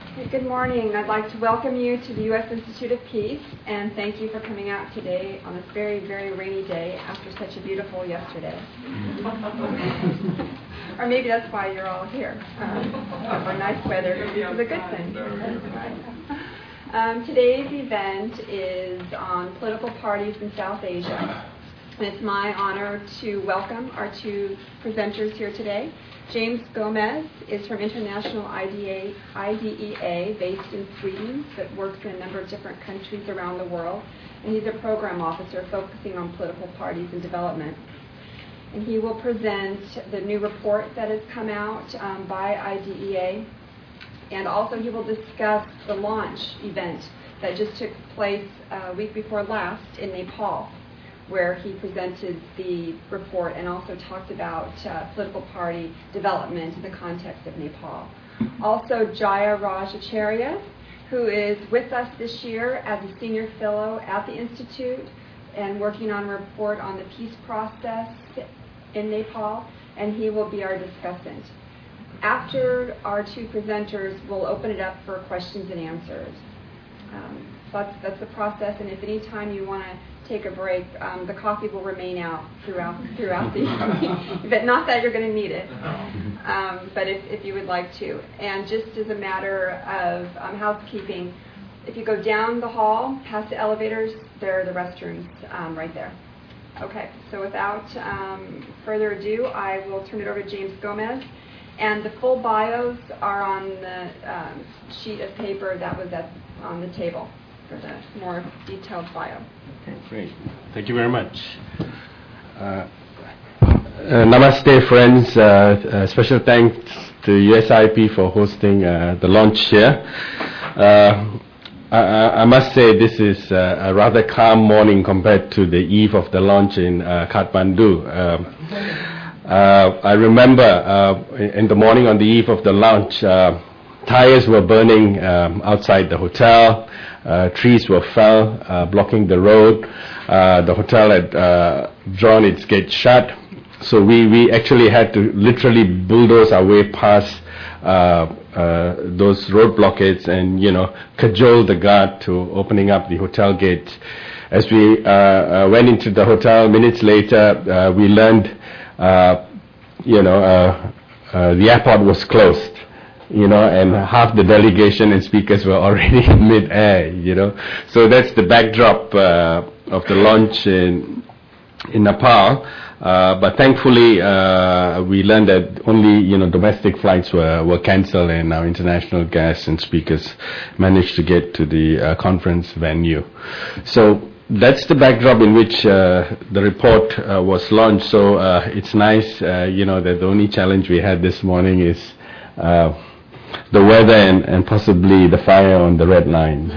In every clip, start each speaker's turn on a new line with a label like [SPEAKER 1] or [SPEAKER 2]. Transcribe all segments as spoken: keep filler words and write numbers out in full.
[SPEAKER 1] Good morning. I'd like to welcome you to the U S Institute of Peace, and thank you for coming out today on this very, very rainy day after such a beautiful yesterday. Or maybe that's why you're all here. Um, for nice weather is a good thing. Um, today's event is on political parties in South Asia, and it's my honor to welcome our two presenters here today. James Gomez is from International I D E A, based in Sweden, but works in a number of different countries around the world, and he's a program officer focusing on political parties and development. And he will present the new report that has come out um, by I D E A, and also he will discuss the launch event that just took place a week before last in Nepal, where he presented the report and also talked about uh, political party development in the context of Nepal. Also, Jaya Rajacharya, who is with us this year as a senior fellow at the Institute and working on a report on the peace process in Nepal, and he will be our discussant. After our two presenters, we'll open it up for questions and answers. Um, so that's, that's the process, and if any time you want to take a break, um, the coffee will remain out throughout throughout the evening. But not that you're going to need it, um, but if, if you would like to. And just as a matter of um, housekeeping, if you go down the hall past the elevators, there are the restrooms um, right there. Okay, so without um, further ado, I will turn it over to James Gomez. And the full bios are on the um, sheet of paper that was at, on the table for the more detailed bio.
[SPEAKER 2] Okay, great. Thank you very much. Uh, uh, namaste, friends. Uh, uh, special thanks to U S I P for hosting uh, the launch here. Uh, I, I must say this is uh, a rather calm morning compared to the eve of the launch in uh, Kathmandu. Uh, uh, I remember uh, in the morning on the eve of the launch, uh, tires were burning um, outside the hotel. Uh, trees were fell, uh, blocking the road. Uh, the hotel had uh, drawn its gate shut. So we, we actually had to literally bulldoze our way past uh, uh, those road blockades and, you know, cajole the guard to opening up the hotel gate. As we uh, uh, went into the hotel, minutes later, uh, we learned, uh, you know, uh, uh, the airport was closed. You know, and half the delegation and speakers were already in mid-air, you know. So that's the backdrop uh, of the launch in, in Nepal. Uh, but thankfully, uh, we learned that only, you know, domestic flights were, were cancelled, and our international guests and speakers managed to get to the uh, conference venue. So that's the backdrop in which uh, the report uh, was launched. So uh, it's nice, uh, you know, that the only challenge we had this morning is uh, the weather and, and possibly the fire on the red line.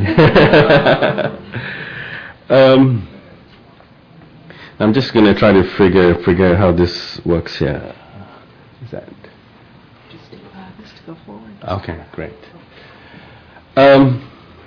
[SPEAKER 2] um, I'm just going to try to figure figure how this works here. Is that?
[SPEAKER 3] Just uh, just to go forward.
[SPEAKER 2] Okay, great. Um,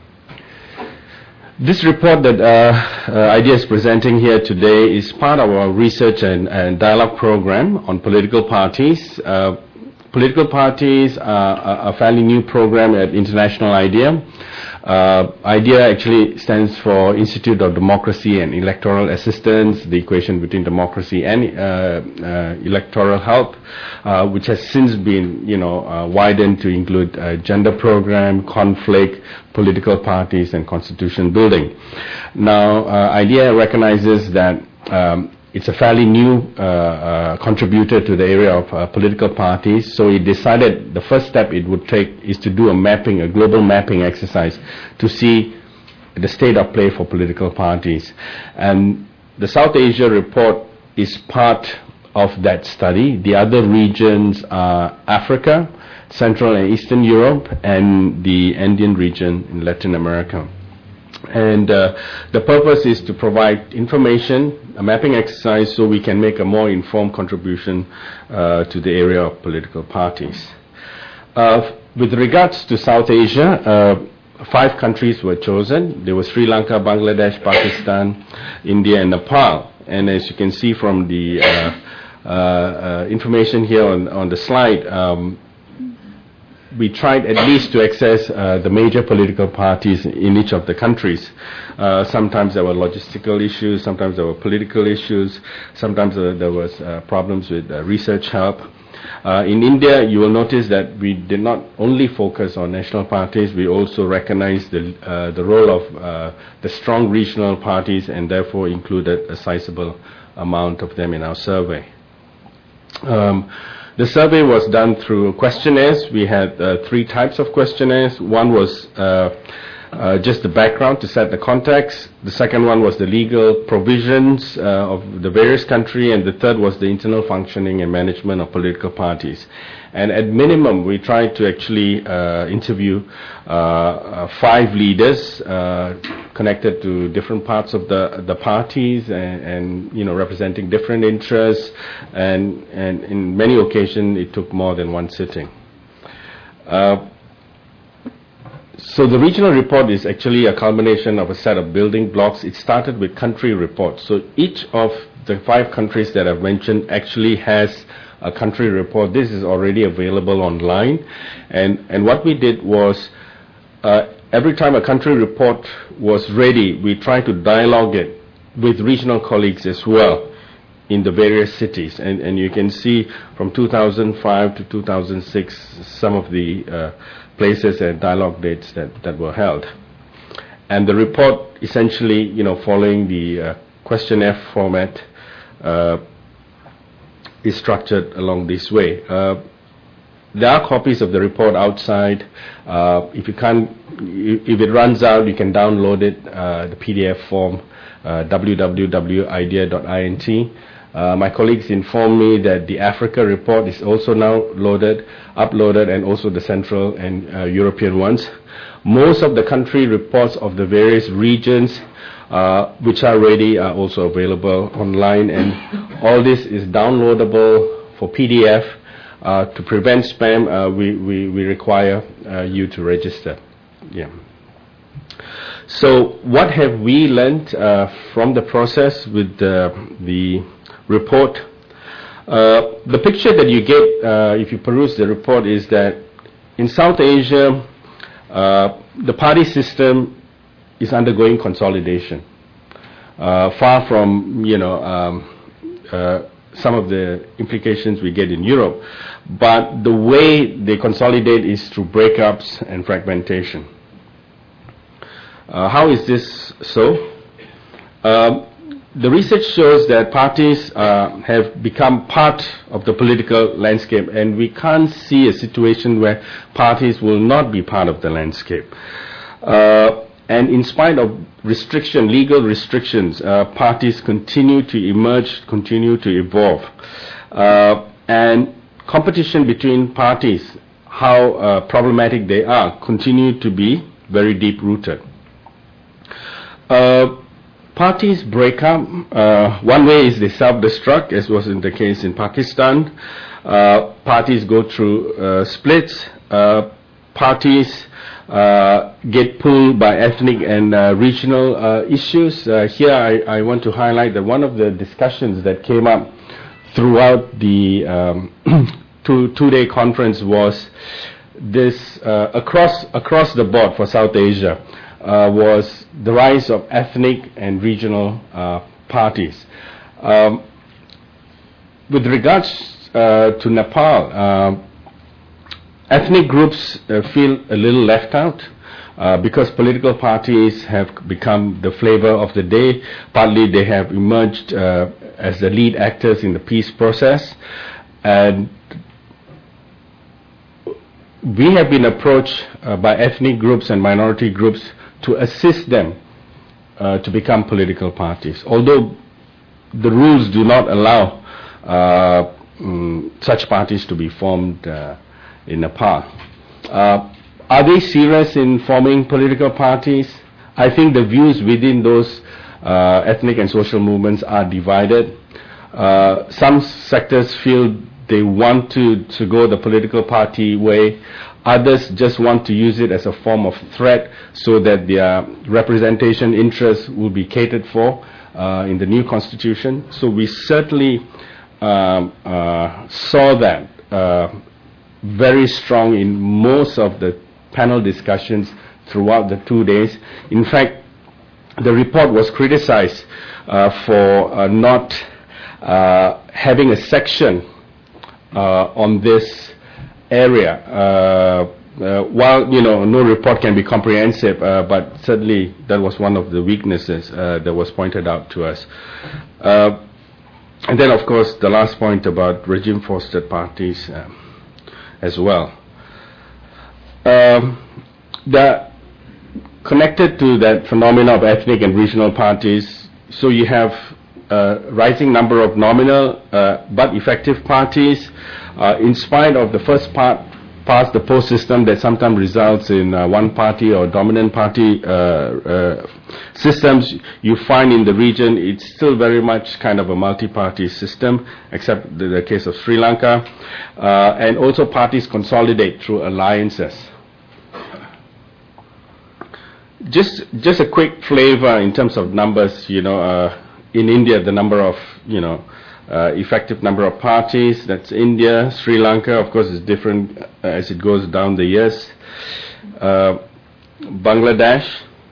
[SPEAKER 2] this report that uh, uh, I D E A is presenting here today is part of our research and, and dialogue program on political parties. Uh, Political parties are a fairly new program at International I D E A. Uh, I D E A actually stands for Institute of Democracy and Electoral Assistance, the equation between democracy and uh, uh, electoral help, uh, which has since been, you know, uh, widened to include uh, gender program, conflict, political parties, and constitution building. Now, uh, I D E A recognizes that um, it's a fairly new uh, uh, contributor to the area of uh, political parties, so it decided the first step it would take is to do a mapping, a global mapping exercise to see the state of play for political parties. And the South Asia report is part of that study. The other regions are Africa, Central and Eastern Europe, and the Andean region in Latin America. And uh, the purpose is to provide information, a mapping exercise, so we can make a more informed contribution uh, to the area of political parties. Uh, with regards to South Asia, uh, five countries were chosen. There were Sri Lanka, Bangladesh, Pakistan, India, and Nepal. And as you can see from the uh, uh, uh, information here on, on the slide, um, we tried at least to access uh, the major political parties in each of the countries. Uh, sometimes there were logistical issues, sometimes there were political issues, sometimes uh, there was uh, problems with uh, research help. Uh, in India, you will notice that we did not only focus on national parties, we also recognized the, uh, the role of uh, the strong regional parties and therefore included a sizable amount of them in our survey. Um, the survey was done through questionnaires. We had uh, three types of questionnaires. One was uh, uh, just the background to set the context. The second one was the legal provisions uh, of the various country, and the third was the internal functioning and management of political parties. And at minimum, we tried to actually uh, interview uh, uh, five leaders uh, connected to different parts of the the parties, and, and you know representing different interests. And and in many occasions, it took more than one sitting. Uh, so the regional report is actually a culmination of a set of building blocks. It started with country reports. So each of the five countries that I've mentioned actually has a country report. This is already available online, and and what we did was uh, every time a country report was ready, we tried to dialogue it with regional colleagues as well in the various cities, and and you can see from two thousand five to two thousand six some of the uh, places and dialogue dates that that were held, and the report essentially, you know, following the uh, questionnaire format, uh, is structured along this way. Uh, there are copies of the report outside. Uh, if you can't, if it runs out, you can download it, uh, the P D F form, uh, w w w dot idea dot int. Uh, my colleagues informed me that the Africa report is also now loaded, uploaded, and also the Central and uh, European ones. Most of the country reports of the various regions Uh, which are ready are also available online, and all this is downloadable for P D F. Uh, to prevent spam, uh, we, we, we require uh, you to register. Yeah. So what have we learned uh, from the process with the, the report? Uh, the picture that you get uh, if you peruse the report is that in South Asia, uh, the party system is undergoing consolidation, uh, far from, you know, um, uh, some of the implications we get in Europe. But the way they consolidate is through breakups and fragmentation. Uh, how is this so? Um, the research shows that parties uh, have become part of the political landscape, and we can't see a situation where parties will not be part of the landscape. Uh, And in spite of restriction, legal restrictions, uh, parties continue to emerge, continue to evolve. Uh, and competition between parties, how uh, problematic they are, continue to be very deep-rooted. Uh, parties break up. Uh, one way is they self-destruct, as was in the case in Pakistan. Uh, parties go through uh, splits. Uh, parties Uh, get pulled by ethnic and uh, regional uh, issues. Uh, here I, I want to highlight that one of the discussions that came up throughout the um, two, two-day conference was this, uh, across, across the board for South Asia, uh, was the rise of ethnic and regional uh, parties. Um, with regards uh, to Nepal, uh, ethnic groups uh, feel a little left out uh, because political parties have become the flavor of the day. Partly they have emerged uh, as the lead actors in the peace process. And we have been approached uh, by ethnic groups and minority groups to assist them uh, to become political parties, although the rules do not allow uh, um, such parties to be formed uh, in Nepal. Uh, are they serious in forming political parties? I think the views within those uh, ethnic and social movements are divided. Uh, some sectors feel they want to, to go the political party way. Others just want to use it as a form of threat so that their representation interests will be catered for uh, in the new constitution. So we certainly um, uh, saw that uh, very strong in most of the panel discussions throughout the two days. In fact, the report was criticized uh, for uh, not uh, having a section uh, on this area. Uh, uh, while, you know, no report can be comprehensive, uh, but certainly that was one of the weaknesses uh, that was pointed out to us. Uh, and then, of course, the last point about regime-fostered parties uh, as well. Um, the connected to that phenomena of ethnic and regional parties, so you have a rising number of nominal uh, but effective parties, uh, in spite of the first part past the post system that sometimes results in uh, one party or dominant party uh, uh, systems. You find in the region it's still very much kind of a multi-party system, except the, the case of Sri Lanka, uh, and also parties consolidate through alliances. Just just a quick flavor in terms of numbers. You know, uh, in India, the number of, you know, uh, effective number of parties, that's India. Sri Lanka, of course, is different uh, as it goes down the years. Uh, Bangladesh,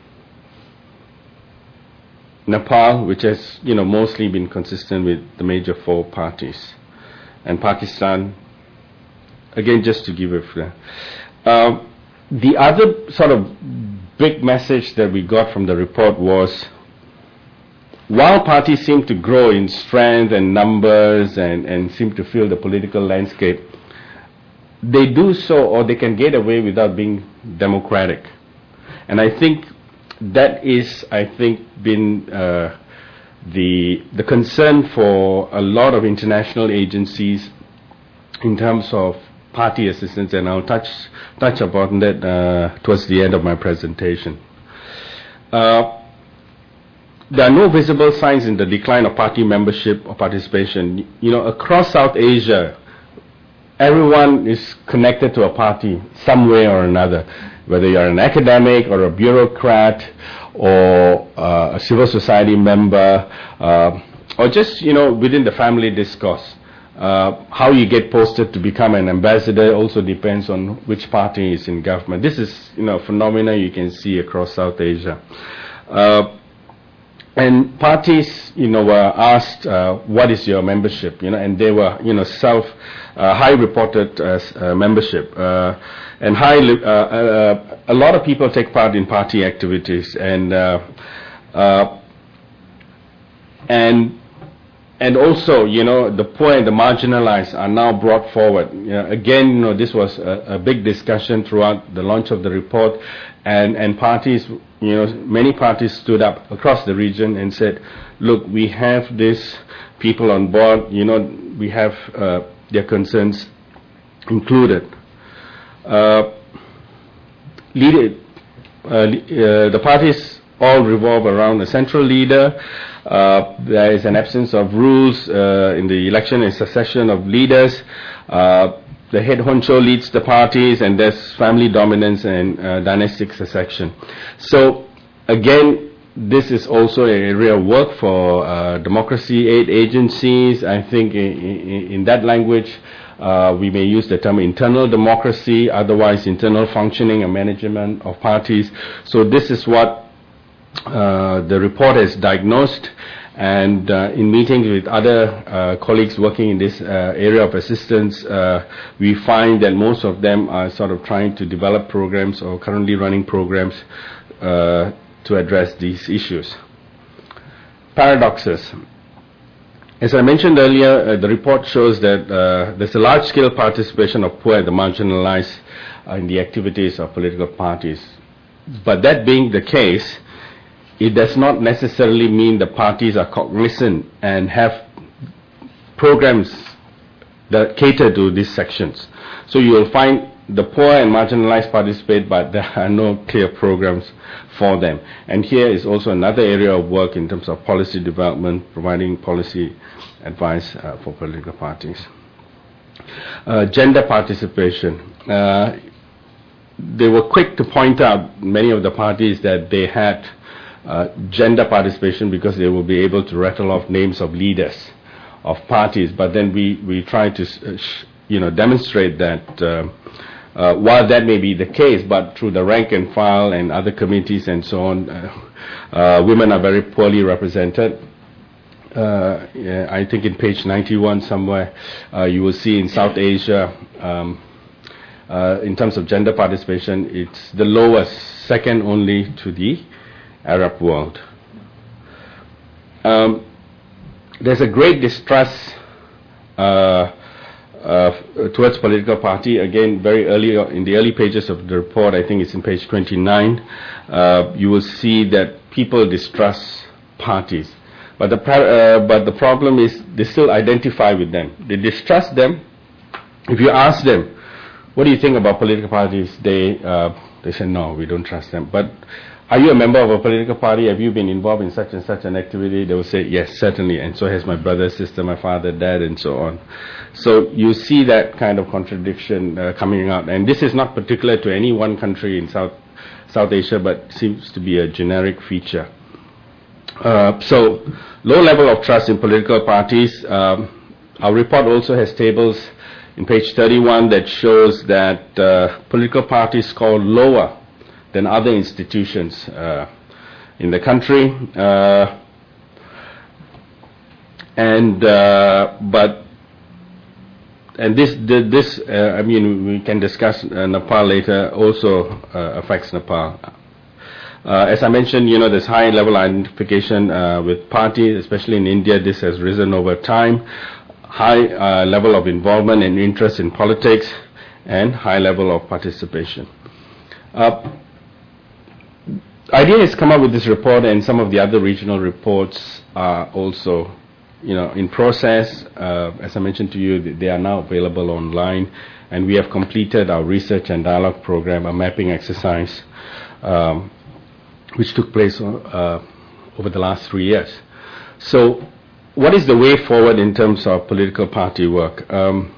[SPEAKER 2] Nepal, which has, you know, mostly been consistent with the major four parties, and Pakistan, again, just to give a flavor. Uh, the other sort of big message that we got from the report was, while parties seem to grow in strength and numbers and, and seem to fill the political landscape, they do so, or they can get away without being democratic. And I think that is, I think, been uh, the the concern for a lot of international agencies in terms of party assistance, and I'll touch touch upon that uh, towards the end of my presentation. Uh, there are no visible signs in the decline of party membership or participation. You know, across South Asia, everyone is connected to a party some way or another, whether you're an academic or a bureaucrat or uh, a civil society member, uh, or just, you know, within the family discourse. Uh, how you get posted to become an ambassador also depends on which party is in government. This is, you know, a phenomenon you can see across South Asia. Uh, and parties, you know, were asked, uh, what is your membership? You know, and they were, you know, self, uh, high reported uh, uh, membership. Uh, and high, uh, uh, a lot of people take part in party activities, and uh, uh, and And also, you know, the poor and the marginalized are now brought forward. You know, again, you know, this was a, a big discussion throughout the launch of the report, and, and parties, you know, many parties stood up across the region and said, look, we have these people on board, you know, we have uh, their concerns included. Uh, lead, uh, uh, the parties all revolve around a central leader. Uh, there is an absence of rules uh, in the election and succession of leaders. Uh, the head honcho leads the parties, and there's family dominance and uh, dynastic succession. So, again, this is also an area of work for uh, democracy aid agencies. I think in, in, in that language, uh, we may use the term internal democracy, otherwise internal functioning and management of parties. So this is what Uh, the report has diagnosed, and uh, in meetings with other uh, colleagues working in this uh, area of assistance, uh, we find that most of them are sort of trying to develop programs or currently running programs uh, to address these issues. Paradoxes. As I mentioned earlier, uh, the report shows that uh, there's a large-scale participation of poor and the marginalized uh, in the activities of political parties. But that being the case, it does not necessarily mean the parties are cognizant and have programs that cater to these sections. So you will find the poor and marginalized participate, but there are no clear programs for them. And here is also another area of work in terms of policy development, providing policy advice uh, for political parties. Uh, gender participation. Uh, they were quick to point out, many of the parties, that they had Uh, gender participation because they will be able to rattle off names of leaders of parties, but then we, we try to uh, sh- you know, demonstrate that uh, uh, while that may be the case, but through the rank and file and other committees and so on, uh, uh, women are very poorly represented. Uh, yeah, I think in page ninety-one somewhere, uh, you will see in South Asia, um, uh, in terms of gender participation, it's the lowest, second only to the Arab world. Um, there's a great distrust uh, uh, towards political party. Again, very early in the early pages of the report, I think it's in page twenty-nine, uh, you will see that people distrust parties. But the uh, but the problem is they still identify with them. They distrust them. If you ask them, what do you think about political parties? They uh, they say no, we don't trust them. But are you a member of a political party? Have you been involved in such and such an activity? They will say yes, certainly. And so has my brother, sister, my father, dad, and so on. So you see that kind of contradiction uh, coming out. And this is not particular to any one country in South South Asia, but seems to be a generic feature. Uh, so, low level of trust in political parties. Um, our report also has tables in page thirty-one that shows that uh, political parties score lower than other institutions uh, in the country. Uh, and uh, but and this this uh, I mean we can discuss uh, Nepal later. Also uh, affects Nepal. Uh, as I mentioned, you know, there's high level identification uh, with parties, especially in India. This has risen over time. High uh, level of involvement and interest in politics, and high level of participation. Uh, I D A has come up with this report, and some of the other regional reports are also, you know, in process. Uh, as I mentioned to you, they are now available online, and we have completed our research and dialogue program, a mapping exercise, um, which took place uh, over the last three years. So, what is the way forward in terms of political party work? Um,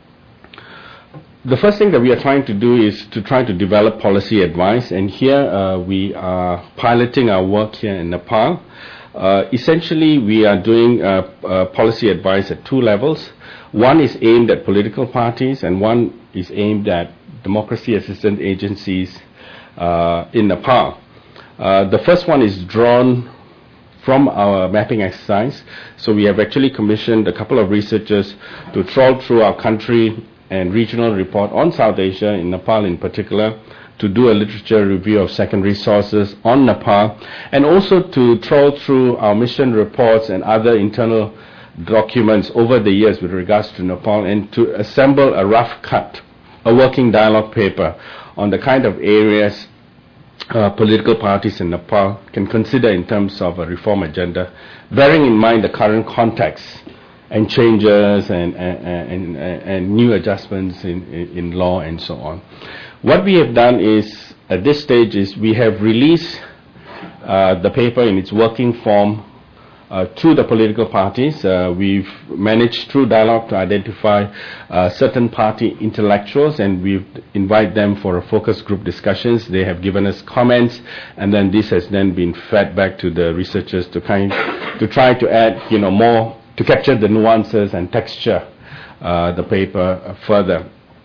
[SPEAKER 2] the first thing that we are trying to do is to try to develop policy advice, and here uh, we are piloting our work here in Nepal. Uh, essentially, we are doing uh, uh, policy advice at two levels. One is aimed at political parties, and one is aimed at democracy assistance agencies uh, in Nepal. Uh, the first one is drawn from our mapping exercise. So we have actually commissioned a couple of researchers to trawl through our country and regional report on South Asia, in Nepal in particular, to do a literature review of secondary sources on Nepal, and also to trawl through our mission reports and other internal documents over the years with regards to Nepal, and to assemble a rough cut, a working dialogue paper on the kind of areas Uh, political parties in Nepal can consider in terms of a reform agenda, bearing in mind the current context and changes and, and, and, and new adjustments in, in, in law and so on. What we have done is, at this stage, is we have released uh, the paper in its working form Uh, to the political parties. Uh, we've managed through dialogue to identify uh, certain party intellectuals, and we've invite them for a focus group discussions. They have given us comments, and then this has then been fed back to the researchers to kind to try to add, you know, more, to capture the nuances and texture uh, the paper uh, further.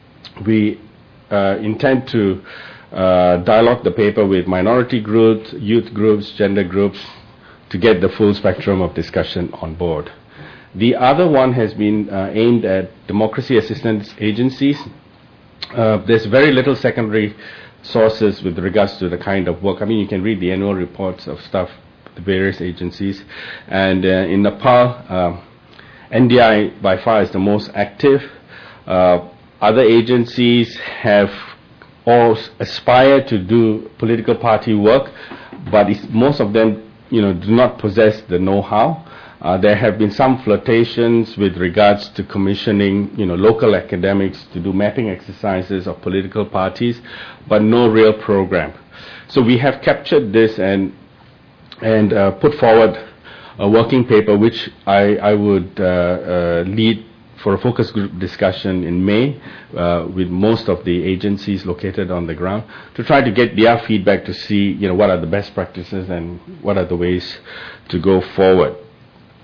[SPEAKER 2] We uh, intend to uh, dialogue the paper with minority groups, youth groups, gender groups, to get the full spectrum of discussion on board. The other one has been uh, aimed at democracy assistance agencies. Uh, there's very little secondary sources with regards to the kind of work. I mean, you can read the annual reports of staff, the various agencies. And uh, in Nepal, uh, N D I by far is the most active. Uh, other agencies have all aspire to do political party work, but it's, most of them you know, do not possess the know-how. Uh, there have been some flirtations with regards to commissioning, you know, local academics to do mapping exercises of political parties, but no real program. So we have captured this and and uh, put forward a working paper, which I, I would uh, uh, lead for a focus group discussion in May uh, with most of the agencies located on the ground, to try to get their feedback to see, you know, what are the best practices and what are the ways to go forward.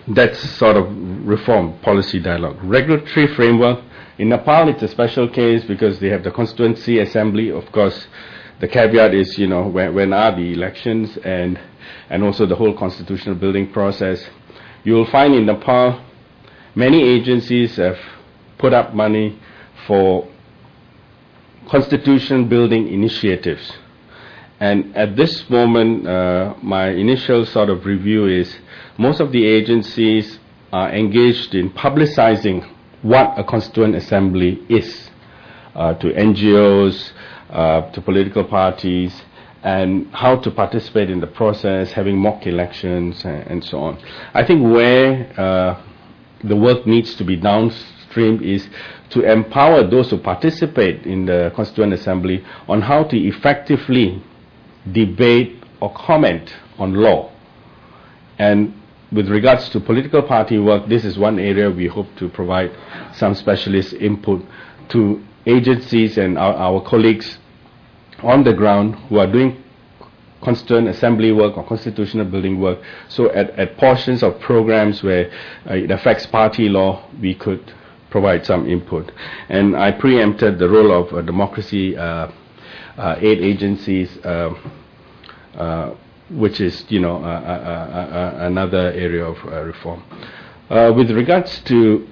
[SPEAKER 2] that's sort of reform policy dialogue. Regulatory framework, in Nepal it's a special case because they have the constituency assembly. Of course, the caveat is, you know, when, when are the elections, and and also the whole constitutional building process. You will find in Nepal many agencies have put up money for constitution building initiatives. And at this moment, uh, my initial sort of review is most of the agencies are engaged in publicizing what a constituent assembly is uh, to N G Os, uh, to political parties, and how to participate in the process, having mock elections, and, and so on. I think where uh, the work needs to be downstream is to empower those who participate in the Constituent Assembly on how to effectively debate or comment on law. And with regards to political party work, this is one area we hope to provide some specialist input to agencies and our, our colleagues on the ground who are doing constituent assembly work or constitutional building work. So at, at portions of programs where uh, it affects party law, we could provide some input. And I preempted the role of uh, democracy uh, uh, aid agencies, uh, uh, which is, you know, uh, uh, uh, uh, another area of uh, reform. Uh, with regards to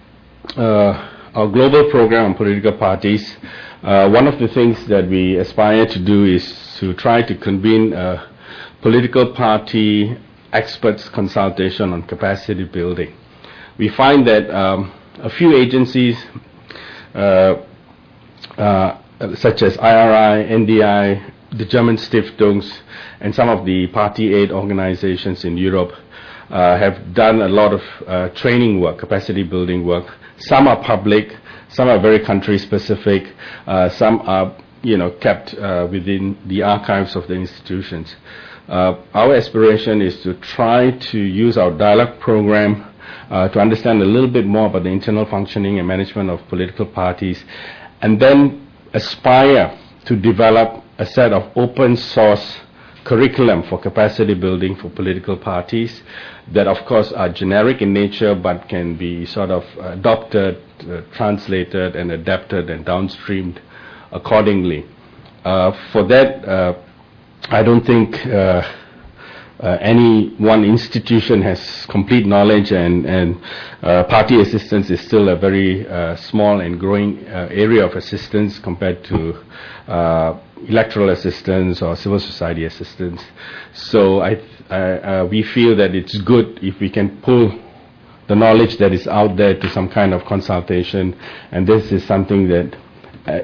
[SPEAKER 2] uh, our global program on political parties, uh, one of the things that we aspire to do is to try to convene a political party experts consultation on capacity building. We find that um, a few agencies, uh, uh, such as I R I, N D I, the German Stiftungs, and some of the party aid organizations in Europe uh, have done a lot of uh, training work, capacity building work. Some are public, some are very country specific, uh, some are, you know, kept uh, within the archives of the institutions. Uh, our aspiration is to try to use our dialogue program uh, to understand a little bit more about the internal functioning and management of political parties, and then aspire to develop a set of open source curriculum for capacity building for political parties that of course are generic in nature but can be sort of adopted, uh, translated and adapted and downstreamed accordingly. Uh, for that, uh, I don't think uh, uh, any one institution has complete knowledge, and, and uh, party assistance is still a very uh, small and growing uh, area of assistance compared to uh, electoral assistance or civil society assistance. So I, uh, uh, we feel that it's good if we can pull the knowledge that is out there to some kind of consultation, and this is something that uh,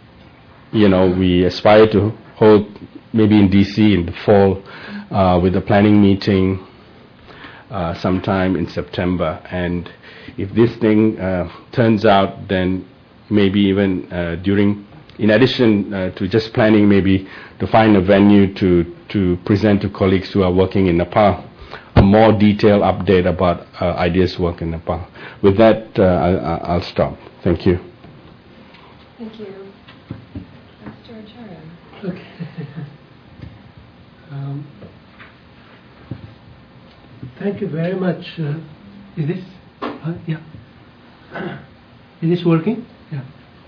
[SPEAKER 2] you know, we aspire to hold maybe in D C in the fall uh, with a planning meeting uh, sometime in September. And if this thing uh, turns out, then maybe even uh, during, in addition uh, to just planning, maybe to find a venue to, to present to colleagues who are working in Nepal a more detailed update about uh, ideas work in Nepal. With that, uh, I, I'll stop. Thank you.
[SPEAKER 1] Thank you.
[SPEAKER 4] Okay. um, thank you very much. Uh, is this? Uh, yeah. Is this working? Yeah.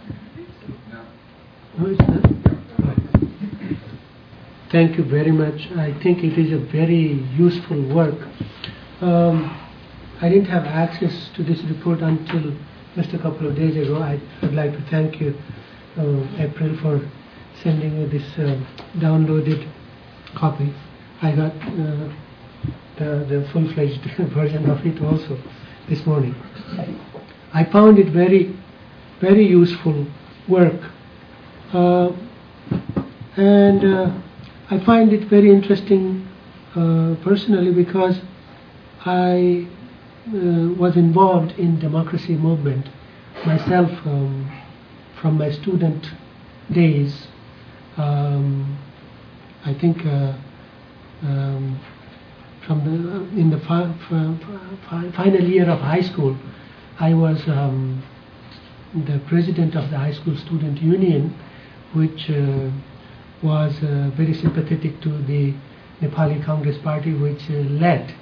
[SPEAKER 4] No, it's not. Right. Thank you very much. I think it is a very useful work. Um, I didn't have access to this report until just a couple of days ago. I would like to thank you, uh, April, for sending you this uh, downloaded copy. I got uh, the, the full-fledged version of it also this morning. I found it very, very useful work. Uh, and uh, I find it very interesting uh, personally because I uh, was involved in democracy movement myself um, from my student days. Um, I think uh, um, from the in the fi fi final year of high school, I was um, the president of the high school student union, which uh, was uh, very sympathetic to the Nepali Congress Party, which uh, led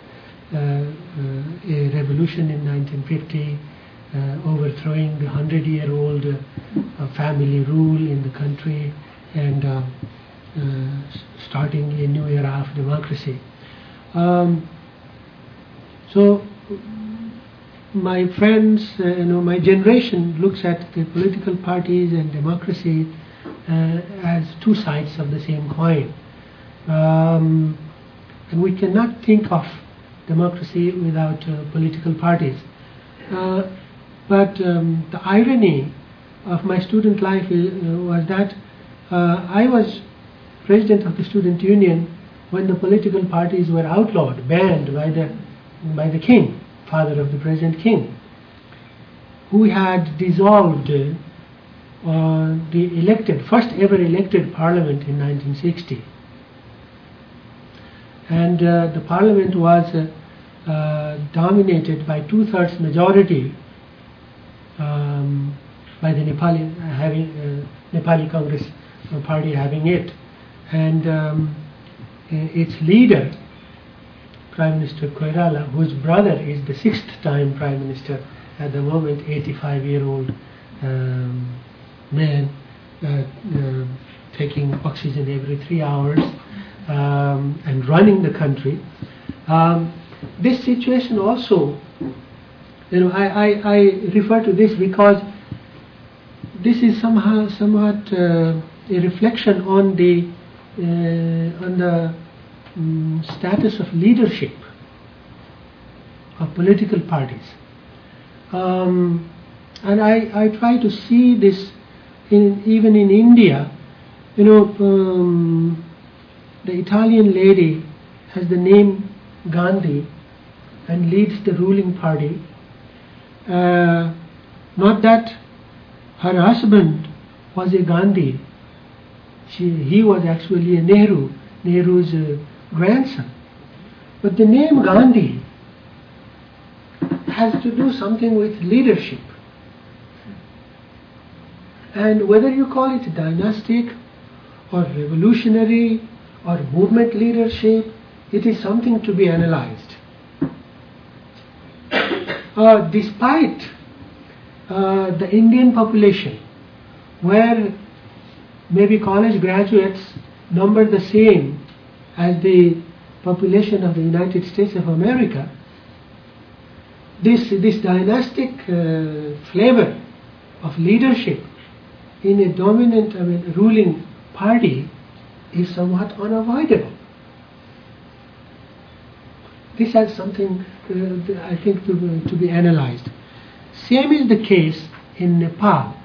[SPEAKER 4] uh, uh, a revolution in nineteen fifty, uh, overthrowing the hundred-year-old uh, family rule in the country and uh, uh, starting a new era of democracy. Um, so my friends, uh, you know, my generation looks at the political parties and democracy uh, as two sides of the same coin. Um, and we cannot think of democracy without uh, political parties. Uh, but um, the irony of my student life is, uh, was that uh, I was president of the student union when the political parties were outlawed, banned by the, by the king, father of the present king, who had dissolved uh, the elected, first ever elected parliament in nineteen sixty. And uh, the parliament was uh, uh, dominated by two-thirds majority um, by the Nepali uh, having uh, Nepali Congress party having it, and um, its leader, Prime Minister Koirala, whose brother is the sixth time Prime Minister at the moment, eighty-five-year-old um, man, uh, uh, taking oxygen every three hours. Um, and running the country. Um, this situation also, you know, I, I, I refer to this because this is somehow somewhat uh, a reflection on the uh, on the um, status of leadership of political parties, um, and I, I try to see this in even in India, you know. Um, The Italian lady has the name Gandhi and leads the ruling party. Uh, not that her husband was a Gandhi. She, he was actually a Nehru, Nehru's uh, grandson. But the name Gandhi has to do something with leadership. And whether you call it dynastic or revolutionary or movement leadership, it is something to be analyzed. Uh, despite uh, the Indian population, where maybe college graduates number the same as the population of the United States of America, this, this dynastic uh, flavor of leadership in a dominant, I mean, ruling party is somewhat unavoidable. This has something, uh, I think, to, to be analyzed. Same is the case in Nepal.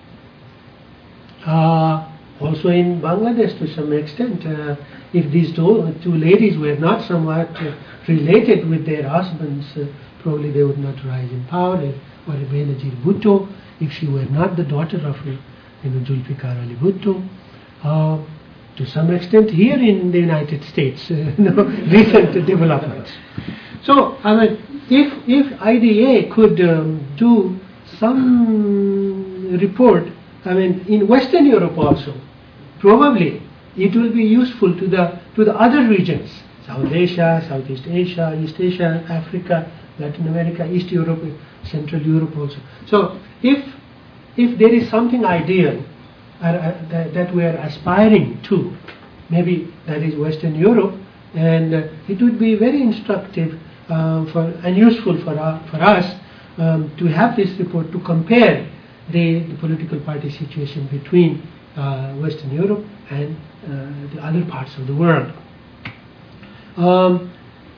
[SPEAKER 4] Uh, also in Bangladesh to some extent. Uh, if these two, two ladies were not somewhat uh, related with their husbands, uh, probably they would not rise in power. Or Benazir Bhutto, if she were not the daughter of uh, you know, Zulfikar Ali Bhutto. Uh, to some extent here in the United States, uh, you know, recent developments. So, I mean, if, if I D A could um, do some report, I mean, in Western Europe also, probably it will be useful to the, to the other regions, South Asia, Southeast Asia, East Asia, Africa, Latin America, East Europe, Central Europe also. So, if, if there is something ideal, Are, uh, that, that we are aspiring to, maybe that is Western Europe, and uh, it would be very instructive uh, for and useful for, uh, for us um, to have this report to compare the, the political party situation between uh, Western Europe and uh, the other parts of the world. Um,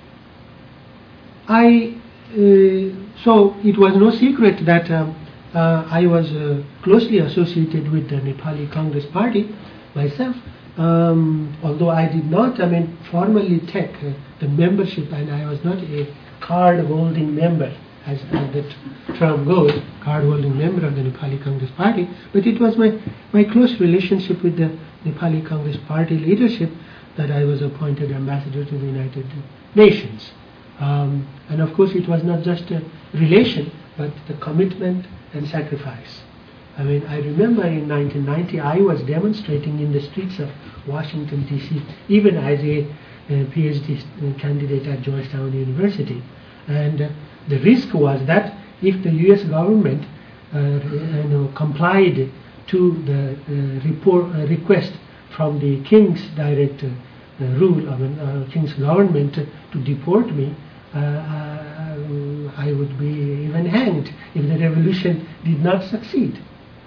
[SPEAKER 4] I uh, so it was no secret that um, Uh, I was uh, closely associated with the Nepali Congress Party myself, um, although I did not, I mean, formally take uh, the membership, and I was not a card-holding member, as, as the term goes, card-holding member of the Nepali Congress Party, but it was my, my close relationship with the Nepali Congress Party leadership that I was appointed ambassador to the United Nations. Um, and of course it was not just a relation, but the commitment and sacrifice I mean, I remember in nineteen ninety I was demonstrating in the streets of Washington, D C, even as a, a PhD candidate at Georgetown University. And uh, the risk was that if the U S government uh, you know, complied to the uh, report, uh, request from the King's direct uh, uh, rule, I mean, uh, King's government uh, to deport me, uh, uh, I would be even hanged if the revolution did not succeed.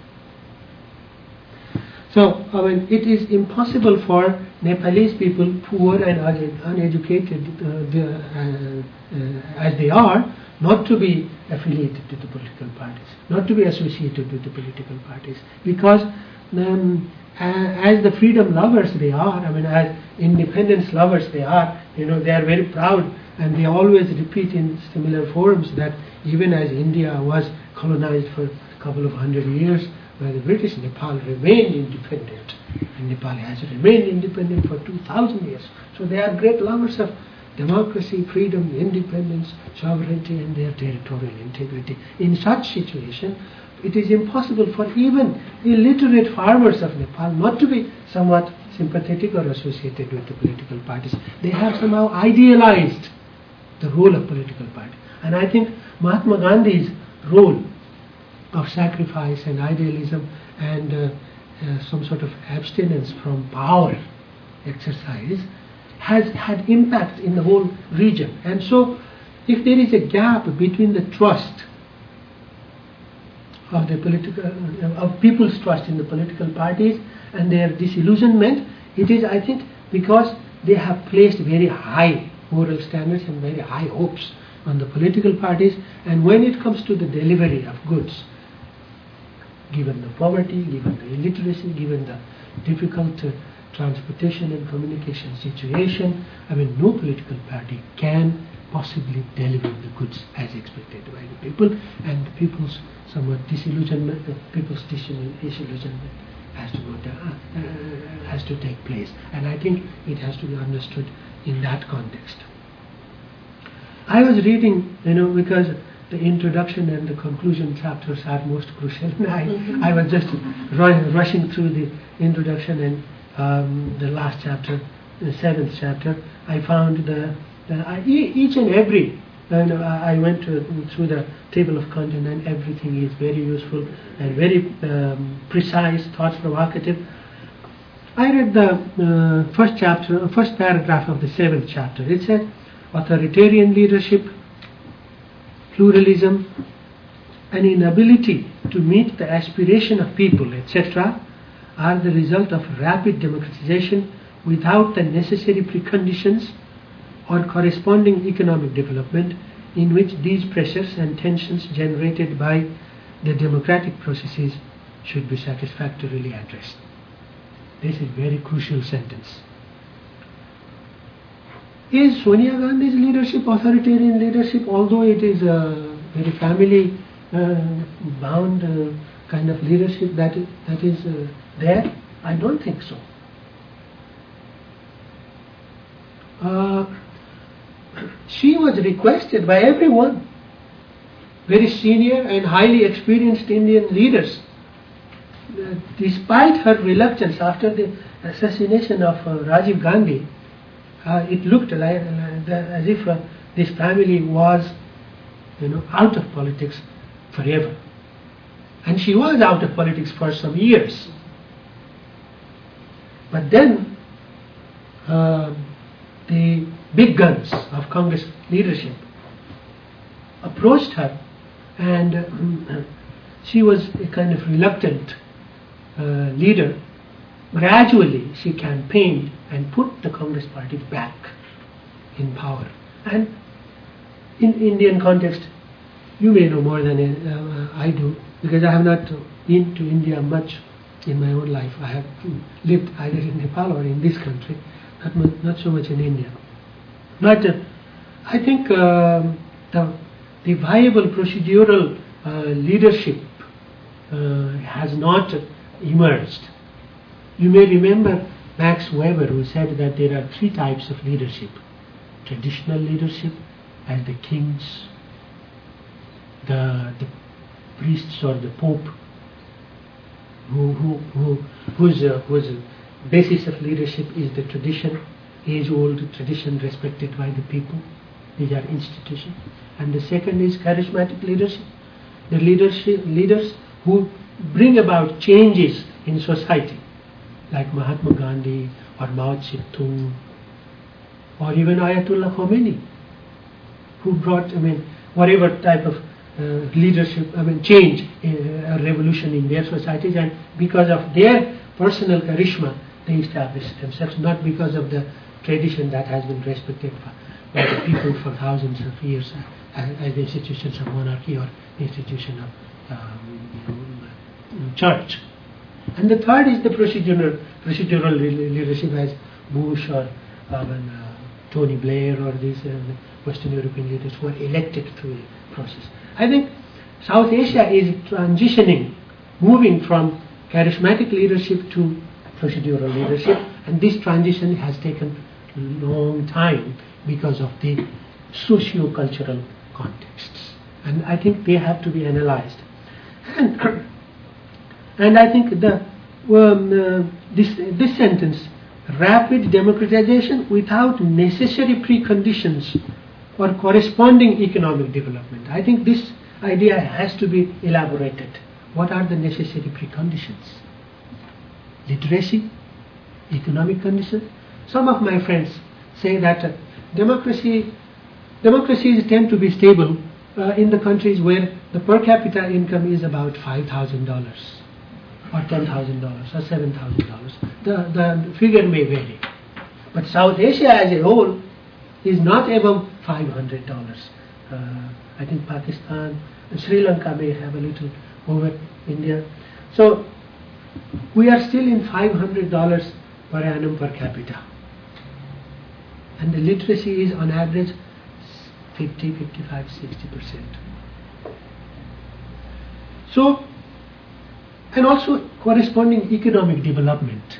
[SPEAKER 4] So, I mean, it is impossible for Nepalese people, poor and un- uneducated uh, the, uh, uh, as they are, not to be affiliated to the political parties, not to be associated with the political parties, because um, uh, as the freedom lovers they are, I mean, as independence lovers they are, you know, they are very proud, and they always repeat in similar forums that even as India was colonized for a couple of hundred years by the British, Nepal remained independent, and Nepal has remained independent for two thousand years. So they are great lovers of democracy, freedom, independence, sovereignty, and their territorial integrity. In such situation, it is impossible for even illiterate farmers of Nepal not to be somewhat sympathetic or associated with the political parties. They have somehow idealized the role of political party. And I think Mahatma Gandhi's role of sacrifice and idealism and uh, uh, some sort of abstinence from power exercise has had impact in the whole region. And so if there is a gap between the trust of the political, uh, of people's trust in the political parties and their disillusionment, it is, I think, because they have placed very high moral standards and very high hopes on the political parties, and when it comes to the delivery of goods, given the poverty, given the illiteracy, given the difficult uh, transportation and communication situation, I mean, no political party can possibly deliver the goods as expected by the people, and the people's somewhat disillusionment, uh, people's disillusionment has to go down, uh, has to take place, and I think it has to be understood in that context. I was reading, you know, because the introduction and the conclusion chapters are most crucial, and I, mm-hmm. I was just ru- rushing through the introduction and um, the last chapter, the seventh chapter. I found the, the I, each and every, and uh, I went to, through the table of content, and everything is very useful and very um, precise, thought provocative. I read the uh, first chapter, first paragraph of the seventh chapter. It said, authoritarian leadership, pluralism, an inability to meet the aspiration of people, et cetera, are the result of rapid democratization without the necessary preconditions or corresponding economic development, in which these pressures and tensions generated by the democratic processes should be satisfactorily addressed. This is a very crucial sentence. Is Sonia Gandhi's leadership authoritarian leadership, although it is a very family uh, bound uh, kind of leadership that is, that is uh, there? I don't think so. Uh, she was requested by everyone, very senior and highly experienced Indian leaders, uh, despite her reluctance after the assassination of uh, Rajiv Gandhi. Uh, it looked like, like that, as if uh, this family was, you know, out of politics forever. And she was out of politics for some years. But then uh, the big guns of Congress leadership approached her, and uh, she was a kind of reluctant uh, leader. Gradually she campaigned and put the Congress party back in power. And in Indian context, you may know more than uh, I do, because I have not been to India much in my own life. I have lived either in Nepal or in this country, not, much, not so much in India. But uh, I think uh, the, the viable procedural uh, leadership uh, has not emerged. You may remember Max Weber, who said that there are three types of leadership. Traditional leadership, as the kings, the, the priests or the pope, who, who, who, whose, uh, whose basis of leadership is the tradition, age-old tradition respected by the people. These are institutions. And the second is charismatic leadership. The leadership leaders who bring about changes in society, like Mahatma Gandhi or Mao Zedong, or even Ayatollah Khomeini, who brought, I mean, whatever type of uh, leadership, I mean, change, uh, a revolution in their societies, and because of their personal charisma, they established themselves, not because of the tradition that has been respected by the people for thousands of years, uh, as, as the institutions of monarchy or the institution of um, you know, church. And the third is the procedural, procedural leadership, as Bush or um, uh, Tony Blair or these uh, Western European leaders who are elected through a process. I think South Asia is transitioning, moving from charismatic leadership to procedural leadership, and this transition has taken a long time because of the socio-cultural contexts, and I think they have to be analyzed. And, and I think the um, uh, this this sentence, rapid democratization without necessary preconditions or corresponding economic development. I think this idea has to be elaborated. What are the necessary preconditions? Literacy, economic conditions. Some of my friends say that uh, democracy, democracies tend to be stable uh, in the countries where the per capita income is about five thousand dollars or ten thousand dollars or seven thousand dollars. The, the figure may vary. But South Asia as a whole is not above five hundred dollars. Uh, I think Pakistan, Sri Lanka may have a little over India. So we are still in five hundred dollars per annum per capita. And the literacy is on average fifty, fifty-five, sixty percent. So, and also corresponding economic development.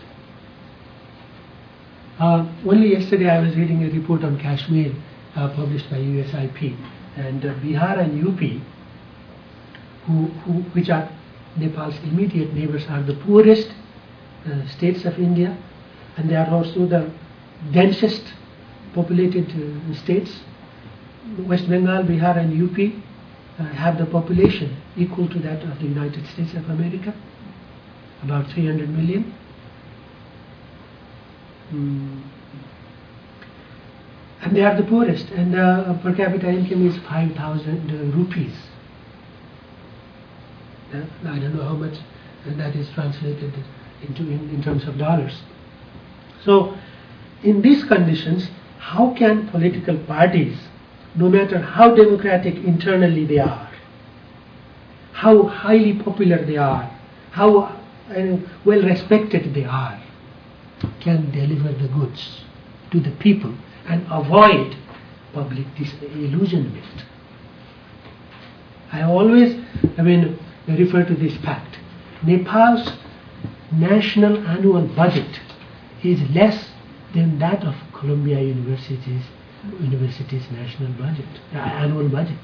[SPEAKER 4] Uh, only yesterday I was reading a report on Kashmir uh, published by U S I P, and uh, Bihar and U P, who, who, which are Nepal's immediate neighbors, are the poorest uh, states of India, and they are also the densest populated uh, states. West Bengal, Bihar and U P uh, have the population equal to that of the United States of America, about three hundred million. Mm. And they are the poorest, and uh, per capita income is five thousand uh, rupees. Uh, I don't know how much that is translated into in, in terms of dollars. So, in these conditions, how can political parties, no matter how democratic internally they are, how highly popular they are, how uh, well respected they are, can deliver the goods to the people and avoid public disillusionment? I always, I mean, refer to this fact. Nepal's national annual budget is less than that of Columbia University's University's national budget, uh, annual budget.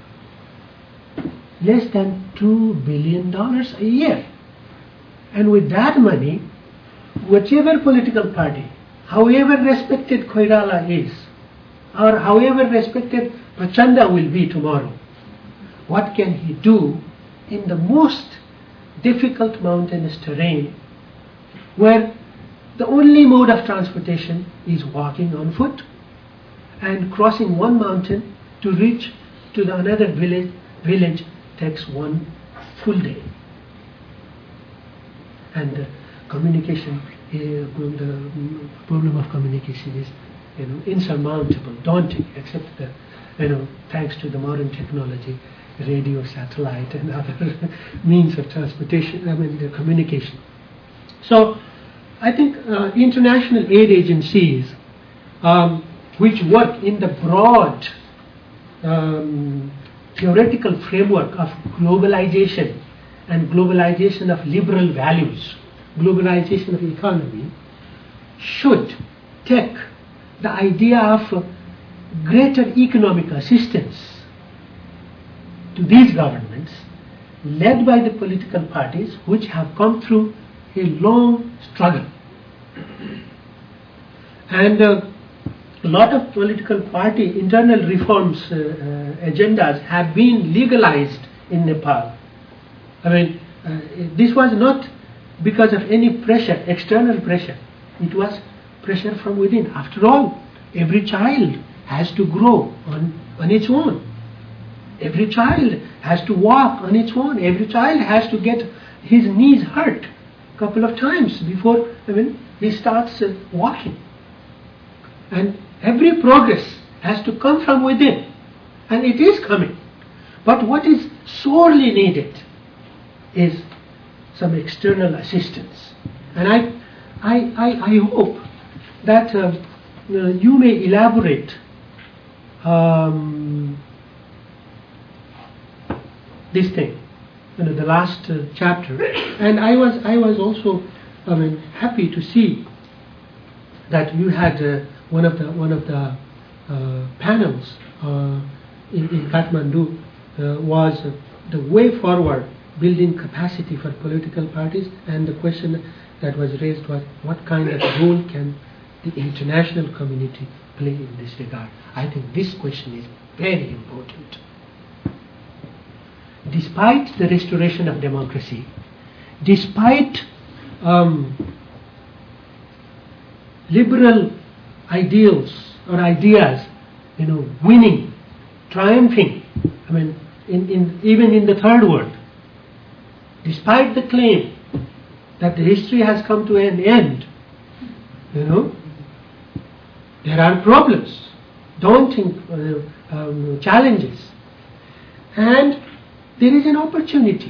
[SPEAKER 4] Less than two billion dollars a year. And with that money, whichever political party, however respected Koirala is, or however respected Prachanda will be tomorrow, what can he do in the most difficult mountainous terrain where the only mode of transportation is walking on foot, and crossing one mountain to reach to the another village, village takes one full day. And the communication, uh, the problem of communication is, you know, insurmountable, daunting, except the, you know, thanks to the modern technology, radio, satellite, and other means of transportation, I mean, the communication. So, I think uh, international aid agencies, um, which work in the broad um, theoretical framework of globalization and globalization of liberal values, globalization of economy, should take the idea of greater economic assistance to these governments led by the political parties which have come through a long struggle. And uh, a lot of political party internal reforms uh, uh, agendas have been legalized in Nepal. I mean, uh, this was not because of any pressure, external pressure. It was pressure from within. After all, every child has to grow on, on its own. Every child has to walk on its own. Every child has to get his knees hurt a couple of times before, I mean, he starts uh, walking. And every progress has to come from within. And it is coming. But what is sorely needed is some external assistance. And I, I, I, I hope that uh, uh, you may elaborate um, this thing, you know, the last uh, chapter. And I was, I was also, I mean, happy to see that you had uh, one of the one of the uh, panels uh, in, in Kathmandu uh, was uh, the way forward, building capacity for political parties, and the question that was raised was what kind of role can the international community play in this regard. I think this question is very important. Despite the restoration of democracy, despite um, liberal ideals or ideas, you know, winning, triumphing, I mean, in, in, even in the third world, despite the claim that the history has come to an end, you know, there are problems, daunting uh, um, challenges, and there is an opportunity.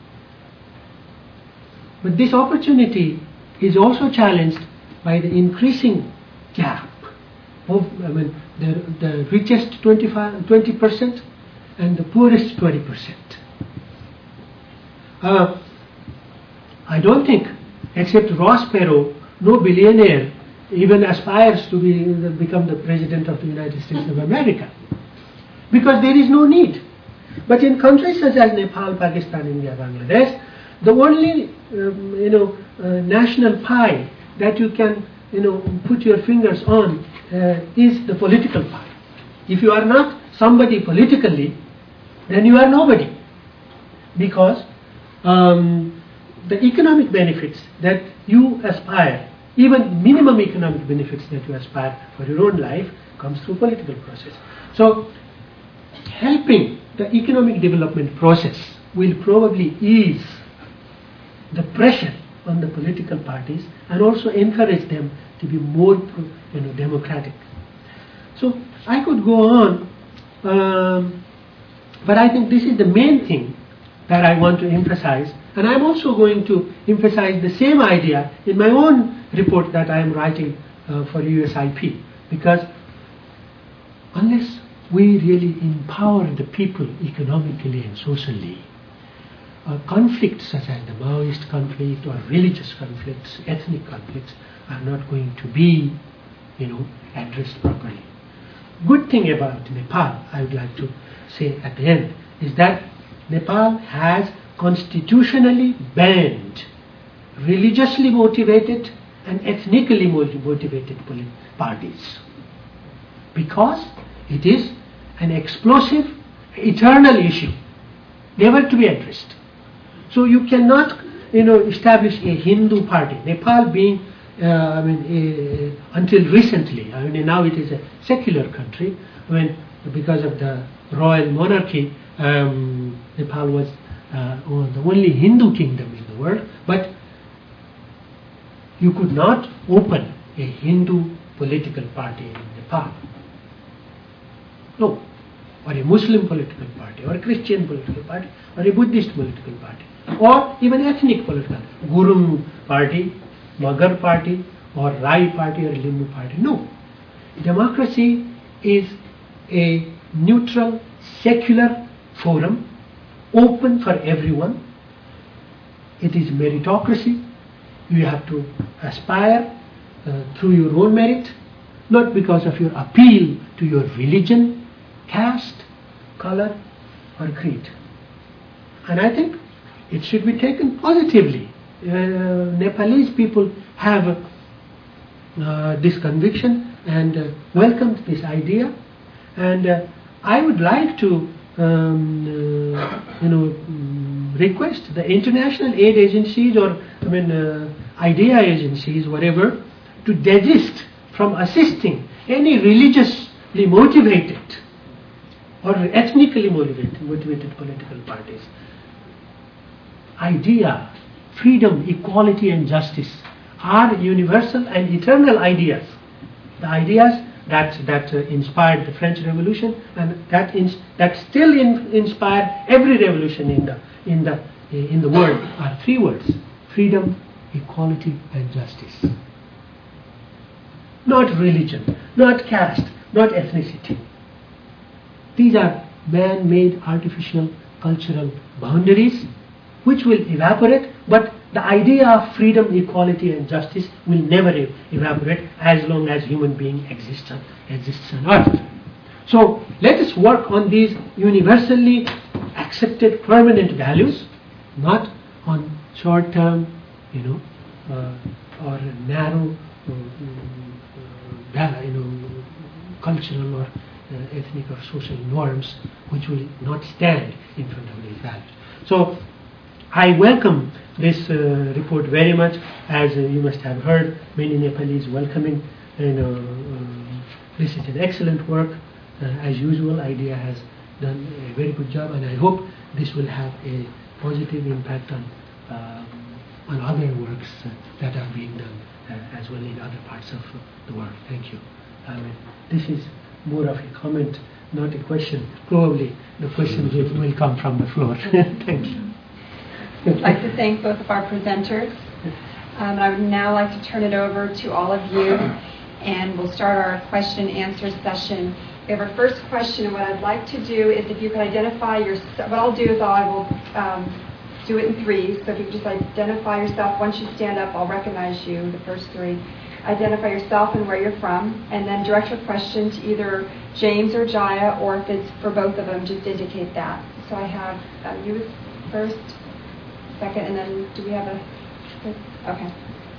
[SPEAKER 4] But this opportunity is also challenged by the increasing gap of, I mean, the, the richest twenty-five, twenty percent and the poorest twenty percent. Uh, I don't think, except Ross Perot, no billionaire even aspires to be, become the President of the United States of America, because there is no need. But in countries such as Nepal, Pakistan, India, Bangladesh, the only um, you know uh, national pie that you can you know put your fingers on uh, is the political pie. If you are not somebody politically, then you are nobody, because um, the economic benefits that you aspire, even minimum economic benefits that you aspire for your own life, comes through political process. So helping the economic development process will probably ease the pressure on the political parties and also encourage them to be more you know, democratic. So I could go on, um, but I think this is the main thing that I want to emphasize, and I'm also going to emphasize the same idea in my own report that I am writing uh, for U S I P, because unless we really empower the people economically and socially, uh, conflicts such as the Maoist conflict or religious conflicts, ethnic conflicts, are not going to be, you know, addressed properly. Good thing about Nepal, I would like to say at the end, is that Nepal has constitutionally banned religiously motivated and ethnically motivated parties, because it is an explosive, eternal issue, never to be addressed. So you cannot, you know, establish a Hindu party. Nepal being, uh, I mean, uh, until recently, I mean, now it is a secular country. I mean, because of the royal monarchy, um, Nepal was uh, the only Hindu kingdom in the world. But you could not open a Hindu political party in Nepal. No. Or a Muslim political party, or a Christian political party, or a Buddhist political party, or even ethnic political, Gurung party, Magar party, or Rai party, or Limbu party. No. Democracy is a neutral, secular forum, open for everyone. It is meritocracy. You have to aspire uh, through your own merit, not because of your appeal to your religion, caste, color, or creed. And I think it should be taken positively. Uh, Nepalese people have uh, this conviction and uh, welcomed this idea. And uh, I would like to um, uh, you know, um, request the international aid agencies or I mean uh, idea agencies, whatever, to desist from assisting any religiously motivated or ethnically motivated, motivated political parties. Idea, freedom, equality and justice are universal and eternal ideas. The ideas that, that uh, inspired the French Revolution and that, ins- that still in- inspire every revolution in the, in, the, in the world are three words: freedom, equality and justice. Not religion, not caste, not ethnicity. These are man-made artificial cultural boundaries which will evaporate, but the idea of freedom, equality and justice will never e- evaporate as long as human being exists on, exists on earth. So let us work on these universally accepted permanent values, not on short-term, you know, uh, or narrow, uh, uh, you know, cultural or uh, ethnic or social norms which will not stand in front of these values. So I welcome this uh, report very much, as uh, you must have heard many Nepalese welcoming. You know, um, this is an excellent work. Uh, as usual, IDEA has done a very good job, and I hope this will have a positive impact on um, on other works uh, that are being done uh, as well in other parts of uh, the world. Thank you. I mean, this is more of a comment, not a question. Probably the question will, will come from the floor. Thank you.
[SPEAKER 1] I'd like to thank both of our presenters. Um, I would now like to turn it over to all of you, and we'll start our question and answer session. We have our first question, and what I'd like to do is if you can identify your, what I'll do is I will um, do it in threes. So if you could just identify yourself. Once you stand up, I'll recognize you, the first three. Identify yourself and where you're from, and then direct your question to either James or Jaya, or if it's for both of them, just indicate that. So I have uh, you first, second, and then do we have a... Okay.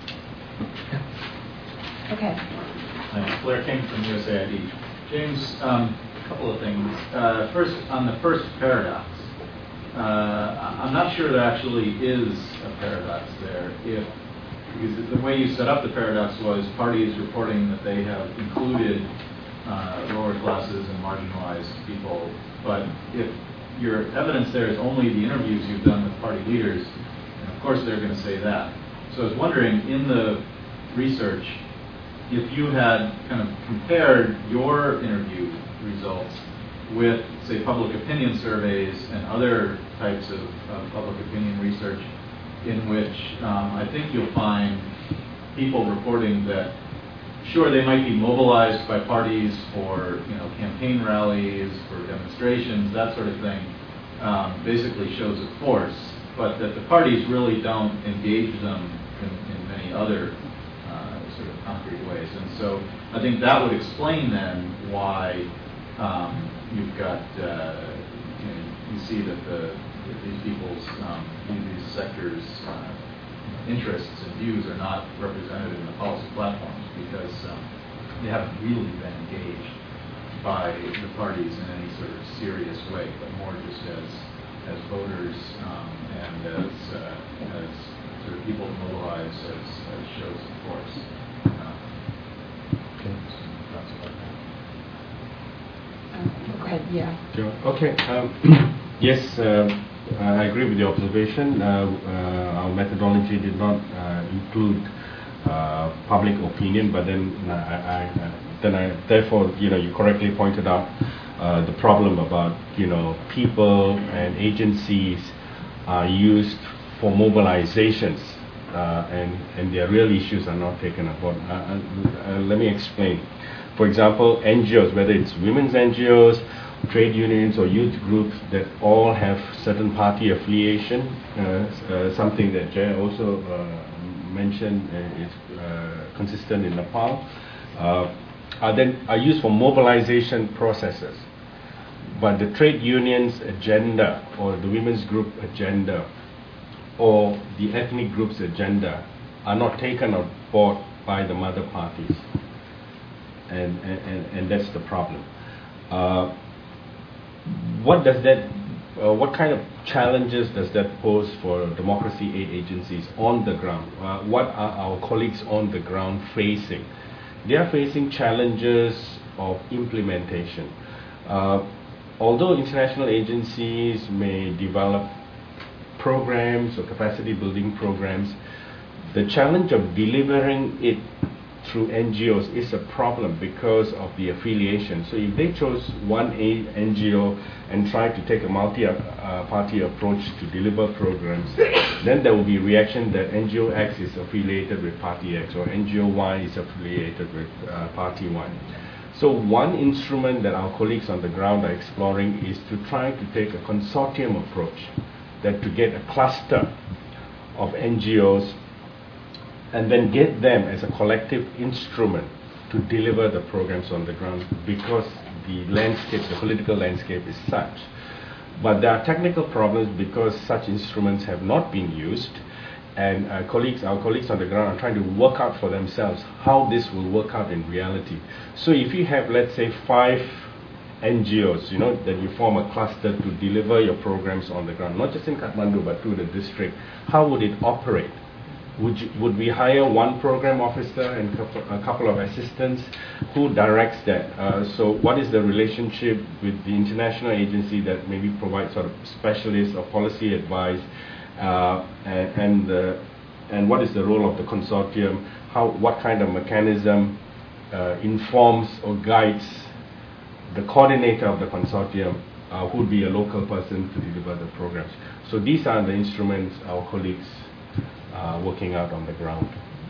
[SPEAKER 1] Okay.
[SPEAKER 5] Hi, Blair King from U S A I D. James, um, a couple of things. Uh, first, on the first paradox, uh, I'm not sure there actually is a paradox there. If because the way you set up the paradox was parties reporting that they have included uh, lower classes and marginalized people, but if your evidence there is only the interviews you've done with party leaders, and of course they're going to say that. So I was wondering, in the research, if you had kind of compared your interview results with, say, public opinion surveys and other types of, of public opinion research, in which um, I think you'll find people reporting that, sure, they might be mobilized by parties for, you know, campaign rallies, for demonstrations, that sort of thing, um, basically shows of force, but that the parties really don't engage them in, in many other uh, sort of concrete ways. And so I think that would explain then why um, you've got, uh, you know, you see that the that these people's, um, these sectors' uh, interests and views are not represented in the policy platforms because um, they haven't really been engaged by the parties in any sort of serious way, but more just as as voters um, and as uh, as sort of people to mobilize as, as shows of force. Uh, okay, so that's about that.
[SPEAKER 1] Um, go ahead. Yeah.
[SPEAKER 2] Sure. Okay. Um, yes. Um, I agree with your observation. Uh, uh, our methodology did not uh, include uh, public opinion, but then I, I, I, then I, therefore, you know, you correctly pointed out uh, the problem about, you know, people and agencies are used for mobilizations, uh, and and their real issues are not taken upon. Uh, uh, let me explain. For example, N G Os, whether it's women's N G Os, trade unions or youth groups that all have certain party affiliation, uh, uh, something that Jay also uh, mentioned uh, is uh, consistent in Nepal, uh, are then are used for mobilization processes. but the trade union's agenda or the women's group agenda or the ethnic group's agenda are not taken on board by the mother parties. And, and, and, and that's the problem. Uh, what does that, uh, what kind of challenges does that pose for democracy aid agencies on the ground? Uh, what are our colleagues on the ground facing? They are facing challenges of implementation. Uh, although international agencies may develop programs or capacity building programs, the challenge of delivering it through N G Os is a problem because of the affiliation. So if they chose one a N G O and tried to take a multi-party uh, approach to deliver programs, then there will be reaction that N G O X is affiliated with Party X or N G O Y is affiliated with uh, Party Y. So one instrument that our colleagues on the ground are exploring is to try to take a consortium approach, that to get a cluster of N G Os and then get them as a collective instrument to deliver the programs on the ground, because the landscape, the political landscape is such. But there are technical problems because such instruments have not been used, and uh, colleagues, our colleagues on the ground are trying to work out for themselves how this will work out in reality. So if you have, let's say, five N G Os, you know, that you form a cluster to deliver your programs on the ground, not just in Kathmandu but through the district, how would it operate? Would, you, would we hire one program officer and couple, a couple of assistants? Who directs that? Uh, so what is the relationship with the international agency that maybe provides sort of specialist or policy advice? Uh, and and, uh, and what is the role of the consortium? How, what kind of mechanism uh, informs or guides the coordinator of the consortium, uh, who would be a local person to deliver the programs? So these are the instruments our colleagues Uh, working out on the ground.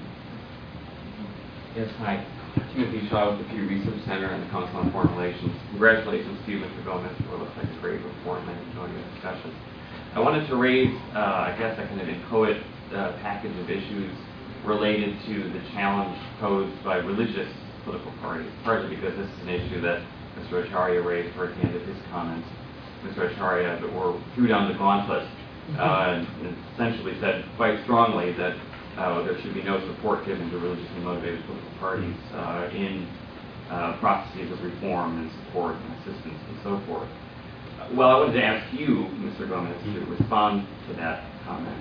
[SPEAKER 6] Yes, hi. Timothy Shaw with the Pew Research Center and the Council on Foreign Relations. Congratulations to you, Mister Gomez, for what looks like a great report, and I'm enjoying the discussion. I wanted to raise, uh, I guess, a kind of inchoate uh, package of issues related to the challenge posed by religious political parties, partly because this is an issue that Mister Acharya raised towards the end of his comments. Mister Acharya, that were threw down the gauntlet Uh, and essentially said quite strongly that uh, there should be no support given to religiously motivated political parties uh, in uh, processes of reform and support and assistance and so forth. Uh, well, I wanted to ask you, Mister Gomez, to respond to that comment.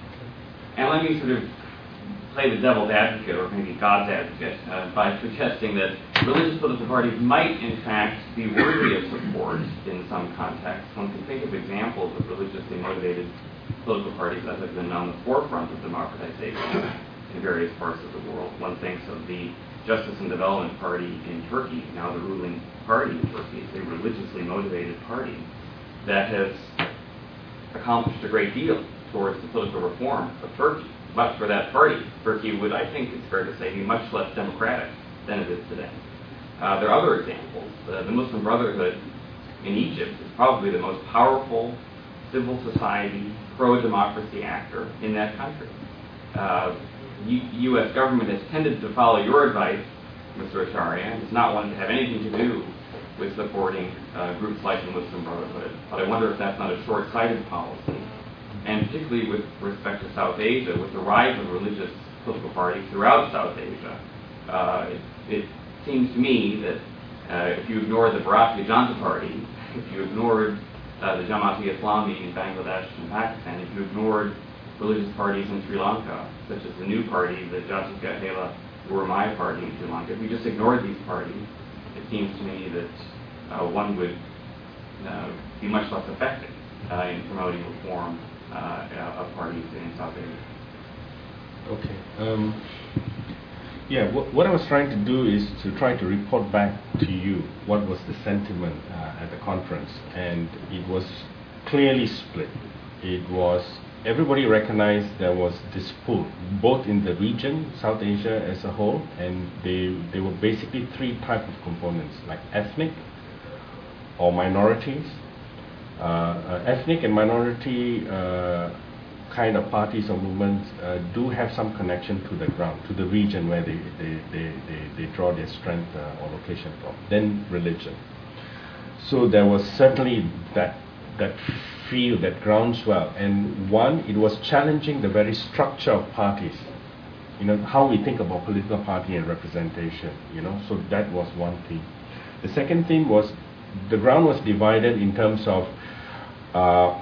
[SPEAKER 6] And let me sort of play the devil's advocate, or maybe God's advocate, uh, by suggesting that religious political parties might, in fact, be worthy of support in some contexts. One can think of examples of religiously motivated political parties that have been on the forefront of democratization in various parts of the world. One thinks of the Justice and Development Party in Turkey, now the ruling party in Turkey. It's a religiously motivated party that has accomplished a great deal towards the political reform of Turkey. But for that party, Turkey would, I think it's fair to say, be much less democratic than it is today. Uh, there are other examples. Uh, the Muslim Brotherhood in Egypt is probably the most powerful civil society, pro-democracy actor in that country. Uh, U S government has tended to follow your advice, Mister Acharya, and does not want to have anything to do with supporting uh, groups like the Muslim Brotherhood. But I wonder if that's not a short-sighted policy. And particularly with respect to South Asia, with the rise of religious political parties throughout South Asia, uh, it, it seems to me that uh, if you ignore the Bharatiya Janata Party, if you ignored uh, the Jamaat-e-Islami in Bangladesh and Pakistan, if you ignored religious parties in Sri Lanka, such as the new party, the Jatika Hela Guramaya Party in Sri Lanka, if we just ignored these parties, it seems to me that uh, one would uh, be much less effective uh, in promoting reform Uh, of parties in South Asia.
[SPEAKER 2] Okay. Um, yeah, wh- what I was trying to do is to try to report back to you what was the sentiment uh, at the conference, and it was clearly split. It was, everybody recognized there was dispute, both in the region, South Asia as a whole, and they, they were basically three types of components, like ethnic or minorities. Uh, uh, ethnic and minority uh, kind of parties or movements uh, do have some connection to the ground, to the region where they, they, they, they, they draw their strength uh, or location from. Then religion. So there was certainly that that feel, that groundswell. And one, it was challenging the very structure of parties. You know, how we think about political party and representation, you know, so that was one thing. The second thing was the ground was divided in terms of uh,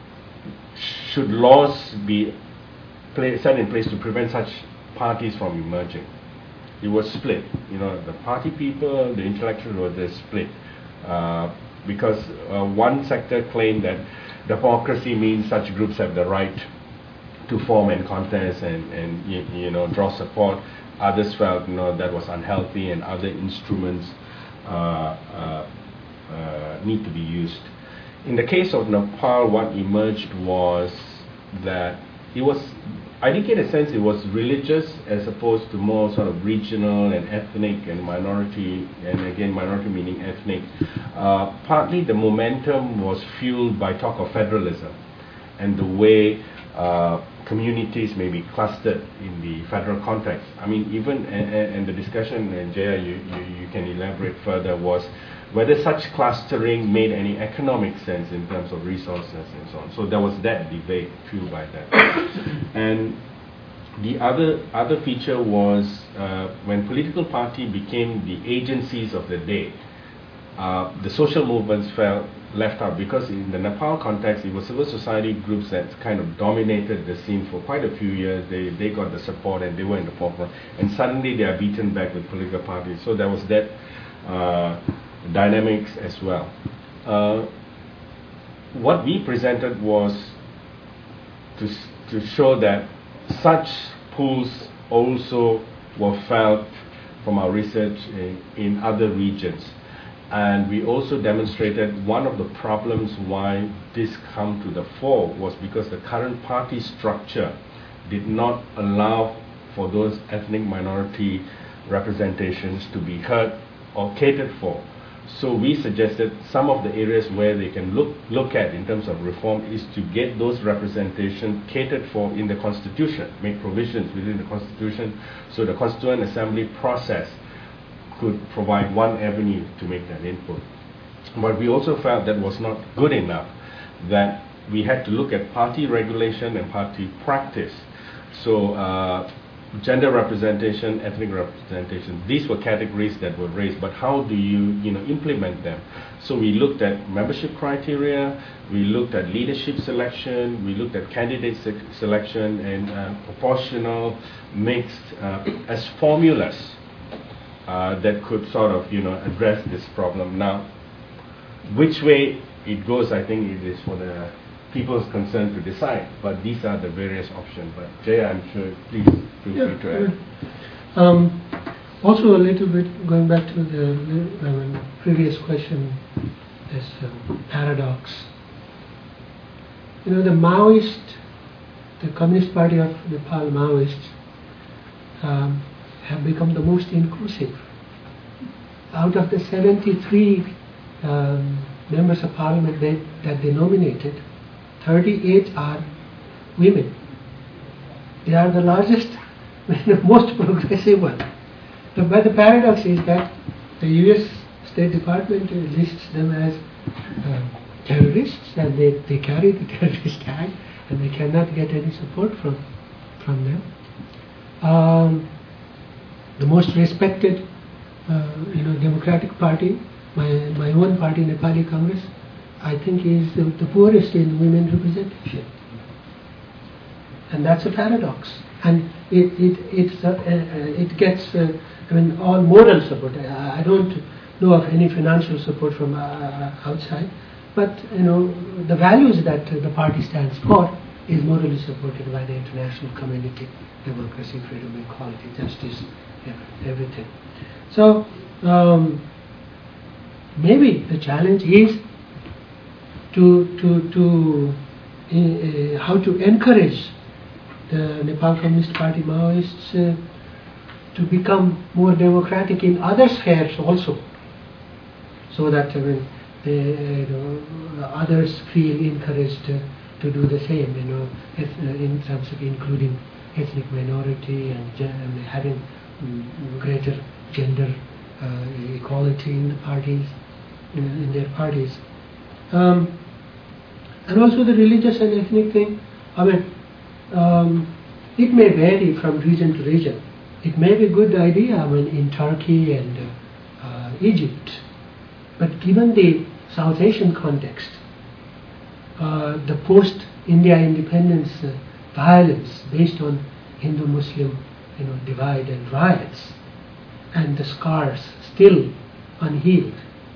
[SPEAKER 2] should laws be play, set in place to prevent such parties from emerging. It was split, you know, the party people, the intellectuals were just split uh, because uh, one sector claimed that democracy means such groups have the right to form and contest and, and you, you know, draw support. Others felt, you know, that was unhealthy and other instruments uh, uh, uh, need to be used. In the case of Nepal, what emerged was that it was, I think in a sense it was religious as opposed to more sort of regional and ethnic and minority, and again minority meaning ethnic. Uh, partly the momentum was fueled by talk of federalism and the way uh, communities may be clustered in the federal context. I mean, even, and, and the discussion, and Jaya, you, you, you can elaborate further, was whether such clustering made any economic sense in terms of resources and so on. So there was that debate fueled by that. And the other other feature was uh, when political party became the agencies of the day, uh, the social movements felt left out, because in the Nepal context it was civil society groups that kind of dominated the scene for quite a few years. They, they got the support and they were in the forefront, and suddenly they are beaten back with political parties. So there was that uh, dynamics as well. Uh, what we presented was to, to show that such pools also were felt from our research in, in other regions. And we also demonstrated one of the problems why this come to the fore was because the current party structure did not allow for those ethnic minority representations to be heard or catered for. So we suggested some of the areas where they can look look at in terms of reform is to get those representation catered for in the Constitution, make provisions within the Constitution, so the Constituent Assembly process could provide one avenue to make that input. But we also felt that was not good enough, that we had to look at party regulation and party practice. So uh, gender representation, ethnic representation, these were categories that were raised, but how do you, you know, implement them? So we looked at membership criteria, we looked at leadership selection, we looked at candidate se selection and uh, proportional, mixed uh, as formulas uh, that could sort of, you know, address this problem. Now, which way it goes, I think it is for the people's concern to decide, but these are the various options. But Jaya, I'm sure, please feel
[SPEAKER 4] Yeah,
[SPEAKER 2] free to add.
[SPEAKER 4] Um, also a little bit going back to the I mean, previous question, this um, paradox. You know, the Maoist, the Communist Party of Nepal Maoists um, have become the most inclusive. Out of the seventy-three um, members of parliament they, that they nominated, thirty-eight are women. They are the largest, the most progressive one. So, but the paradox is that the U S State Department lists them as uh, terrorists, and they, they carry the terrorist tag, and they cannot get any support from from them. Um, the most respected, uh, you know, Democratic Party, my my own party, Nepali Congress, I think is the, the poorest in women representation, and that's a paradox. And it it it's, uh, uh, it gets uh, I mean all moral support. I, I don't know of any financial support from uh, outside, but you know the values that uh, the party stands for is morally supported by the international community: democracy, freedom, equality, justice, everything. So um, maybe the challenge is to to to uh, how to encourage the Nepal Communist Party Maoists uh, to become more democratic in other spheres also, so that I mean, they, you know, others feel encouraged uh, to do the same. You know, if, uh, in terms of including ethnic minority and, gen and having um, greater gender uh, equality in the parties. in, in their parties. Um, and also the religious and ethnic thing, I mean, um, it may vary from region to region. It may be a good idea, I mean, in Turkey and uh, uh, Egypt, but given the South Asian context, uh, the post-India independence uh, violence based on Hindu-Muslim, you know, divide and riots, and the scars still unhealed,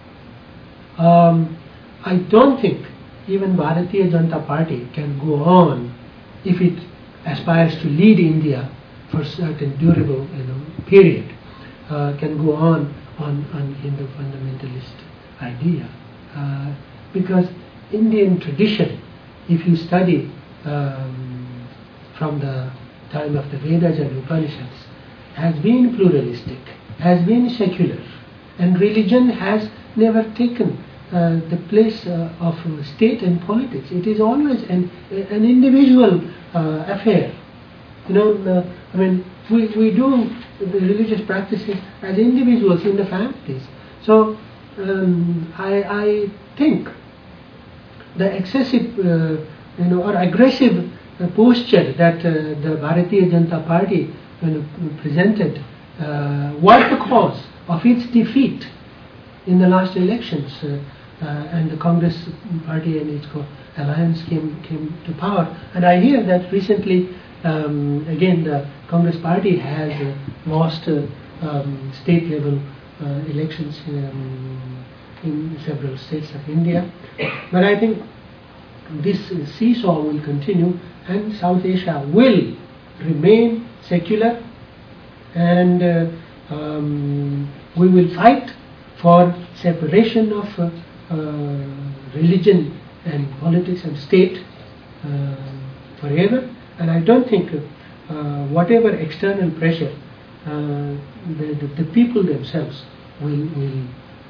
[SPEAKER 4] um, I don't think even Bharatiya Janata Party can go on if it aspires to lead India for a certain durable, you know, period, uh, can go on on, on Hindu fundamentalist idea. Uh, because Indian tradition, if you study um, from the time of the Vedas and Upanishads, has been pluralistic, has been secular, and religion has never taken uh, the place uh, of state and politics. It is always an, an individual uh, affair. You know, uh, I mean, we, we do the religious practices as individuals in the families. So um, I, I think the excessive, uh, you know, or aggressive uh, posture that uh, the Bharatiya Janata Party, you know, presented uh, was the cause of its defeat in the last elections, uh, uh, and the Congress Party and its alliance came came to power. And I hear that recently, um, again, the Congress Party has uh, lost uh, um, state level uh, elections um, in several states of India. But I think this seesaw will continue, and South Asia will remain secular, and uh, um, we will fight for separation of uh, uh, religion and politics and state uh, forever. And I don't think uh, whatever external pressure, uh, the, the, the people themselves will will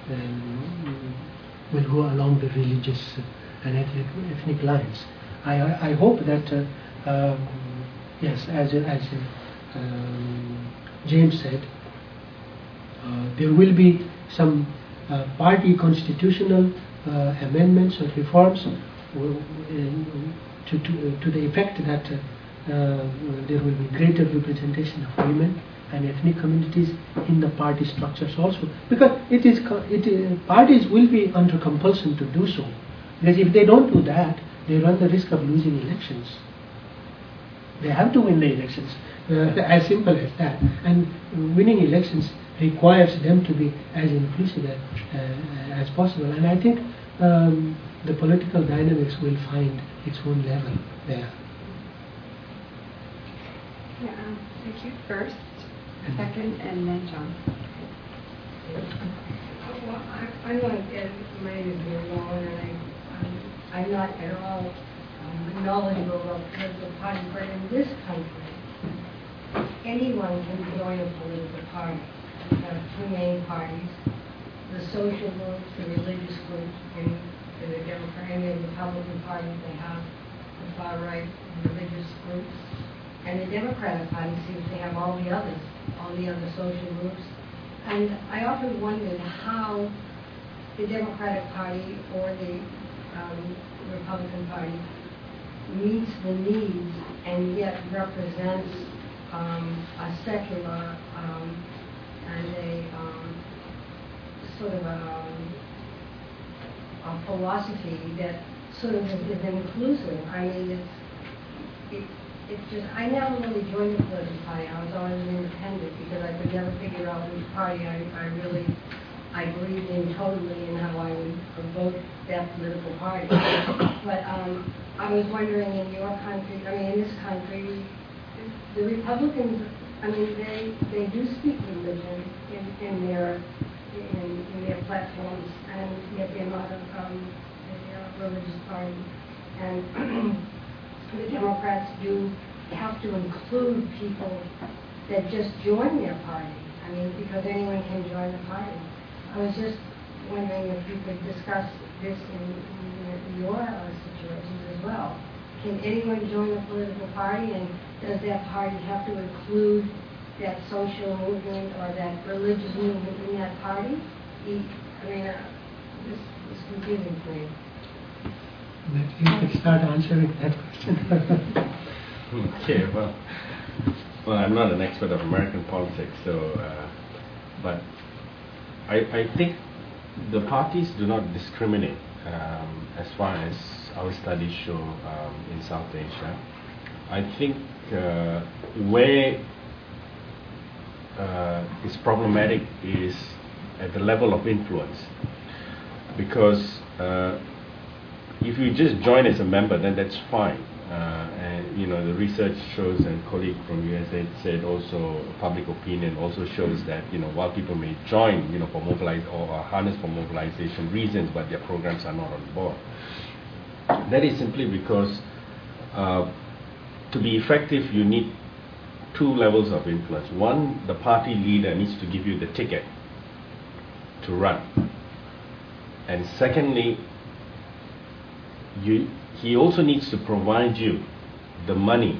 [SPEAKER 4] um, will go along the religious and ethnic, ethnic lines. I, I hope that uh, um, yes, as as um, James said, uh, there will be some uh, party constitutional uh, amendments or reforms to, to, to the effect that uh, uh, there will be greater representation of women and ethnic communities in the party structures also, because it is it is, parties will be under compulsion to do so, because if they don't do that, they run the risk of losing elections. They have to win the elections, uh, as simple as that. And winning elections requires them to be as inclusive as, uh, as possible. And I think um, the political dynamics will find its own level there.
[SPEAKER 1] Yeah, um, thank you. First, second, and then John.
[SPEAKER 7] Well, I, I'm not, and my name is Mary Wallen, and I, um, I'm not at all um, knowledgeable about political parties, but in this country, anyone can join a political party. We have two main parties: the social groups, the religious groups, and the Democratic and the Republican Party. They have the far right religious groups. And the Democratic Party seems to have all the others, all the other social groups. And I often wondered how the Democratic Party or the um, Republican Party meets the needs and yet represents um, a secular um, and a um, sort of a, a philosophy that sort of is, is inclusive. I mean, it's, it's It's just, I never really joined the political party. I was always an independent because I could never figure out which party I, I really, I believed in totally and how I would vote that political party. But um, I was wondering in your country, I mean in this country, the Republicans, I mean they, they do speak religion in, in their in, in their platforms, and yet they're not a, um, a religious party. And the Democrats do have to include people that just join their party. I mean, because anyone can join the party. I was just wondering if you could discuss this in, in your uh, situations as well. Can anyone join a political party, and does that party have to include that social movement or that religious movement in that party? I mean, uh, this is confusing to me.
[SPEAKER 4] But you can start answering that question.
[SPEAKER 2] Okay, well, well, I'm not an expert of American politics, so, uh, but I, I think the parties do not discriminate um, as far as our studies show um, in South Asia. I think uh, where uh, it's problematic is at the level of influence, because uh, if you just join as a member, then that's fine. Uh, and you know, the research shows, and a colleague from U S A said also, public opinion also shows that, you know, while people may join, you know, for mobilize or are harnessed for mobilization reasons, but their programs are not on board. That is simply because uh, to be effective, you need two levels of influence. One, the party leader needs to give you the ticket to run, and secondly, you he also needs to provide you the money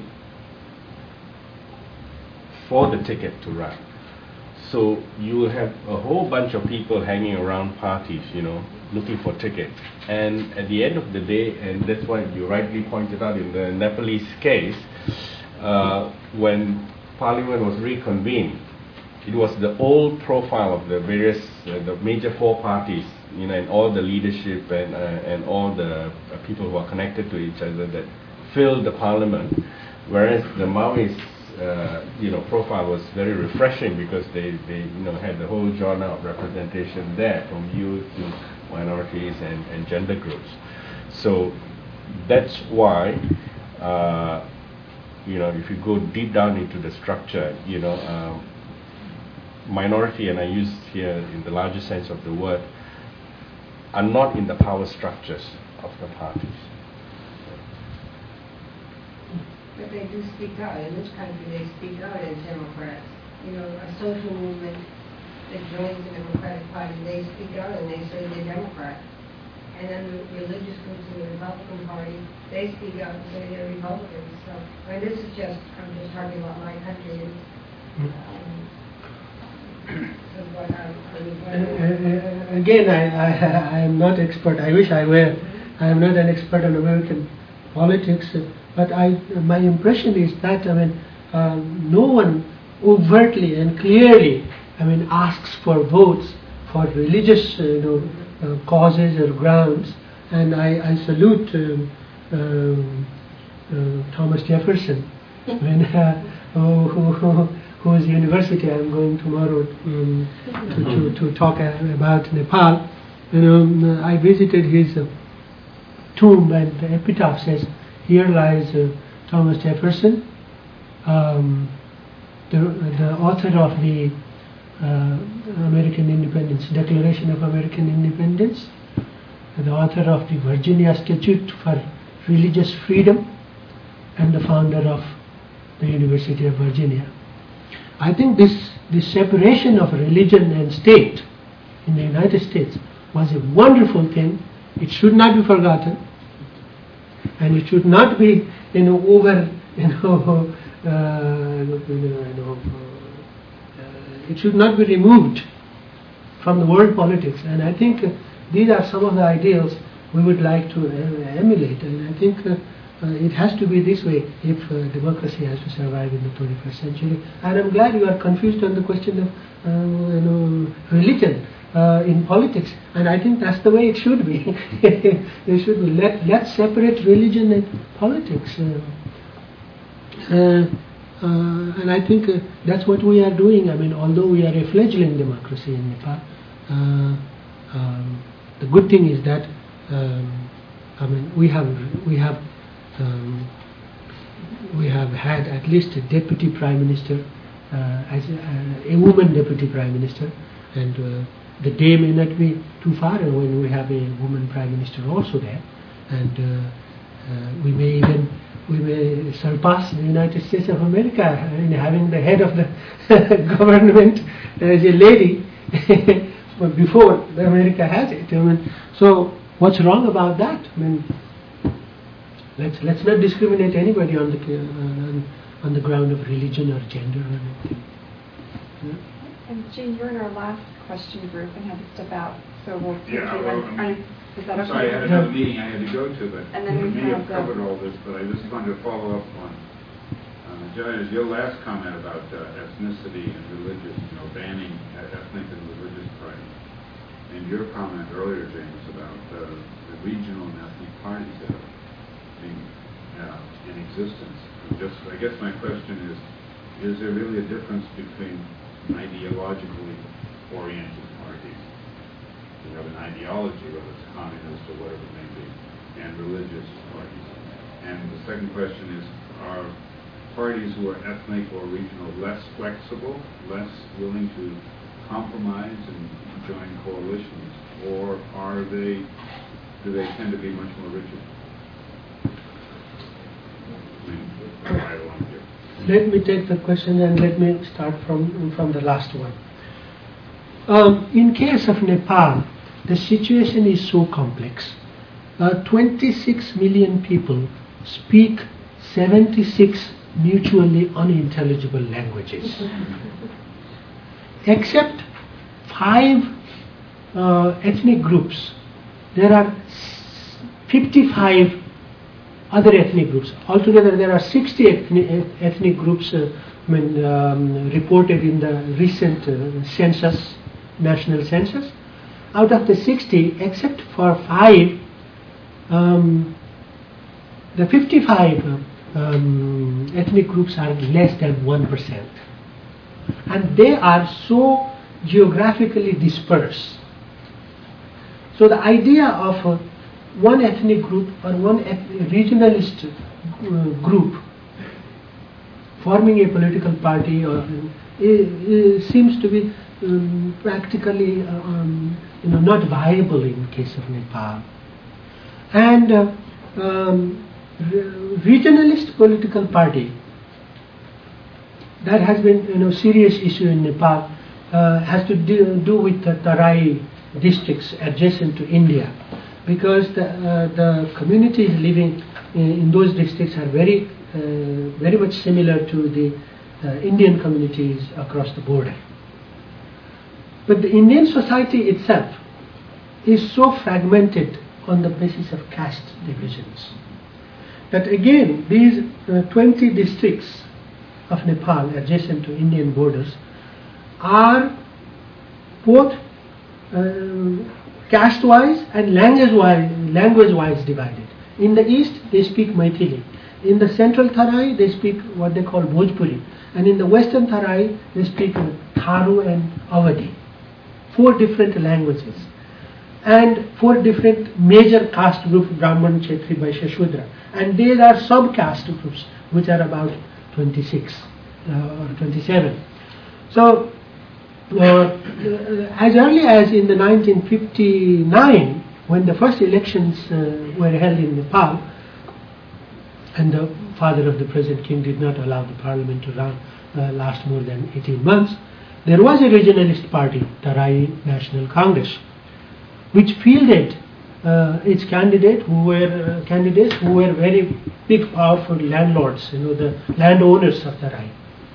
[SPEAKER 2] for the ticket to run. So you will have a whole bunch of people hanging around parties, you know, looking for tickets. And at the end of the day, and that's why you rightly pointed out in the Nepalese case, uh, when Parliament was reconvened, it was the old profile of the various, uh, the major four parties, you know, and all the leadership and uh, and all the uh, people who are connected to each other that filled the parliament, whereas the Maoist, uh, you know, profile was very refreshing because they, they, you know, had the whole genre of representation there, from youth to minorities and, and gender groups. So that's why, uh, you know, if you go deep down into the structure, you know, um, minority, and I use here in the larger sense of the word, are not in the power structures of the parties.
[SPEAKER 7] But they do speak out. In this country, they speak out as Democrats. You know, a social movement that joins the Democratic Party, they speak out and they say they're Democrat. And then the religious groups in the Republican Party, they speak out and say they're Republicans. So, I mean, this is just, I'm just talking about my country. And, um, so what I, I mean,
[SPEAKER 4] Uh, uh, again, I, I, I am not expert. I wish I were. I am not an expert on American politics. Uh, but I, my impression is that, I mean, uh, no one overtly and clearly, I mean, asks for votes for religious, uh, you know, uh, causes or grounds. And I, I salute um, um, uh, Thomas Jefferson, when, uh, who, who, whose university I'm going tomorrow um, to, to, to talk about Nepal. You know, I visited his uh, tomb, and the epitaph says, "Here lies uh, Thomas Jefferson, um, the, the author of the uh, American Independence, Declaration of American Independence, the author of the Virginia Statute for Religious Freedom, and the founder of the University of Virginia." I think this, this separation of religion and state in the United States was a wonderful thing. It should not be forgotten, and it should not be, you know, over, you know, uh, you know uh, it should not be removed from the world politics. And I think uh, these are some of the ideals we would like to uh, emulate. And I think uh, Uh, it has to be this way if uh, democracy has to survive in the twenty-first century. And I'm glad you are confused on the question of uh, you know, religion uh, in politics. And I think that's the way it should be. It should be. Let, let's separate religion and politics. Uh, uh, uh, and I think uh, that's what we are doing. I mean, although we are a fledgling democracy in Nepal, uh, um, the good thing is that um, I mean we have we have Um, we have had at least a deputy prime minister, uh, as a, uh, a woman deputy prime minister, and uh, the day may not be too far when we have a woman prime minister also there, and uh, uh, we may even we may surpass the United States of America in having the head of the government as a lady before America has it. I mean, so what's wrong about that? I mean, Let's let's not discriminate anybody on the uh, on, on the ground of religion or gender or anything.
[SPEAKER 1] I And Jean, you're in our last question group and had to step out, so we'll.
[SPEAKER 8] Yeah,
[SPEAKER 1] quickly
[SPEAKER 8] well,
[SPEAKER 1] run-
[SPEAKER 8] I'm-
[SPEAKER 1] are- Is that
[SPEAKER 8] I'm
[SPEAKER 1] okay?
[SPEAKER 8] sorry, I had another meeting I had to go to, but
[SPEAKER 1] And then we
[SPEAKER 8] you may
[SPEAKER 1] have
[SPEAKER 8] have
[SPEAKER 1] the-
[SPEAKER 8] covered all this, but I just wanted to follow up on, uh, Judge, your last comment about uh, ethnicity and religious, you know, banning ethnic and religious parties, and your comment earlier, James, about uh, the regional and ethnic parties that are being uh, in existence. Just, I guess my question is, is there really a difference between ideologically oriented parties, who have an ideology, whether it's communist or whatever it may be, and religious parties? And the second question is, are parties who are ethnic or regional less flexible, less willing to compromise and join coalitions, or are they, do they tend to be much more rigid? I mean, I don't want to hear.
[SPEAKER 4] Let me take the question and let me start from, from the last one. Um, in case of Nepal, the situation is so complex. Uh, twenty-six million people speak seventy-six mutually unintelligible languages. Except five uh, ethnic groups, there are fifty-five other ethnic groups. Altogether, there are sixty ethnic, ethnic groups uh, I mean, um, reported in the recent uh, census, national census. Out of the sixty, except for five, um, the fifty-five um, ethnic groups are less than one percent. And they are so geographically dispersed. So the idea of uh, one ethnic group or one eth- regionalist uh, group forming a political party or uh, uh, seems to be um, practically uh, um, you know, not viable in case of Nepal. And uh, um, re- regionalist political party, that has been you know serious issue in Nepal, uh, has to do, do with the Tarai districts adjacent to India, because the, uh, the communities living in, in those districts are very uh, very much similar to the uh, Indian communities across the border. But the Indian society itself is so fragmented on the basis of caste divisions that again these uh, twenty districts of Nepal adjacent to Indian borders are both um, caste-wise and language-wise, language-wise divided. In the east, they speak Maithili. In the central Tarai, they speak what they call Bhojpuri. And in the western Tarai, they speak Tharu and Awadhi. Four different languages. And four different major caste groups, Brahman, Kshetri, Vaishya, Shudra. And there are sub-caste groups, which are about twenty-six uh, or twenty-seven. So, uh, as early as in the nineteen fifty-nine, when the first elections uh, were held in Nepal, and the father of the present king did not allow the parliament to run, uh, last more than eighteen months, there was a regionalist party, Tarai National Congress, which fielded uh, its candidate who were uh, candidates who were very big, powerful landlords, you know, the landowners of Tarai.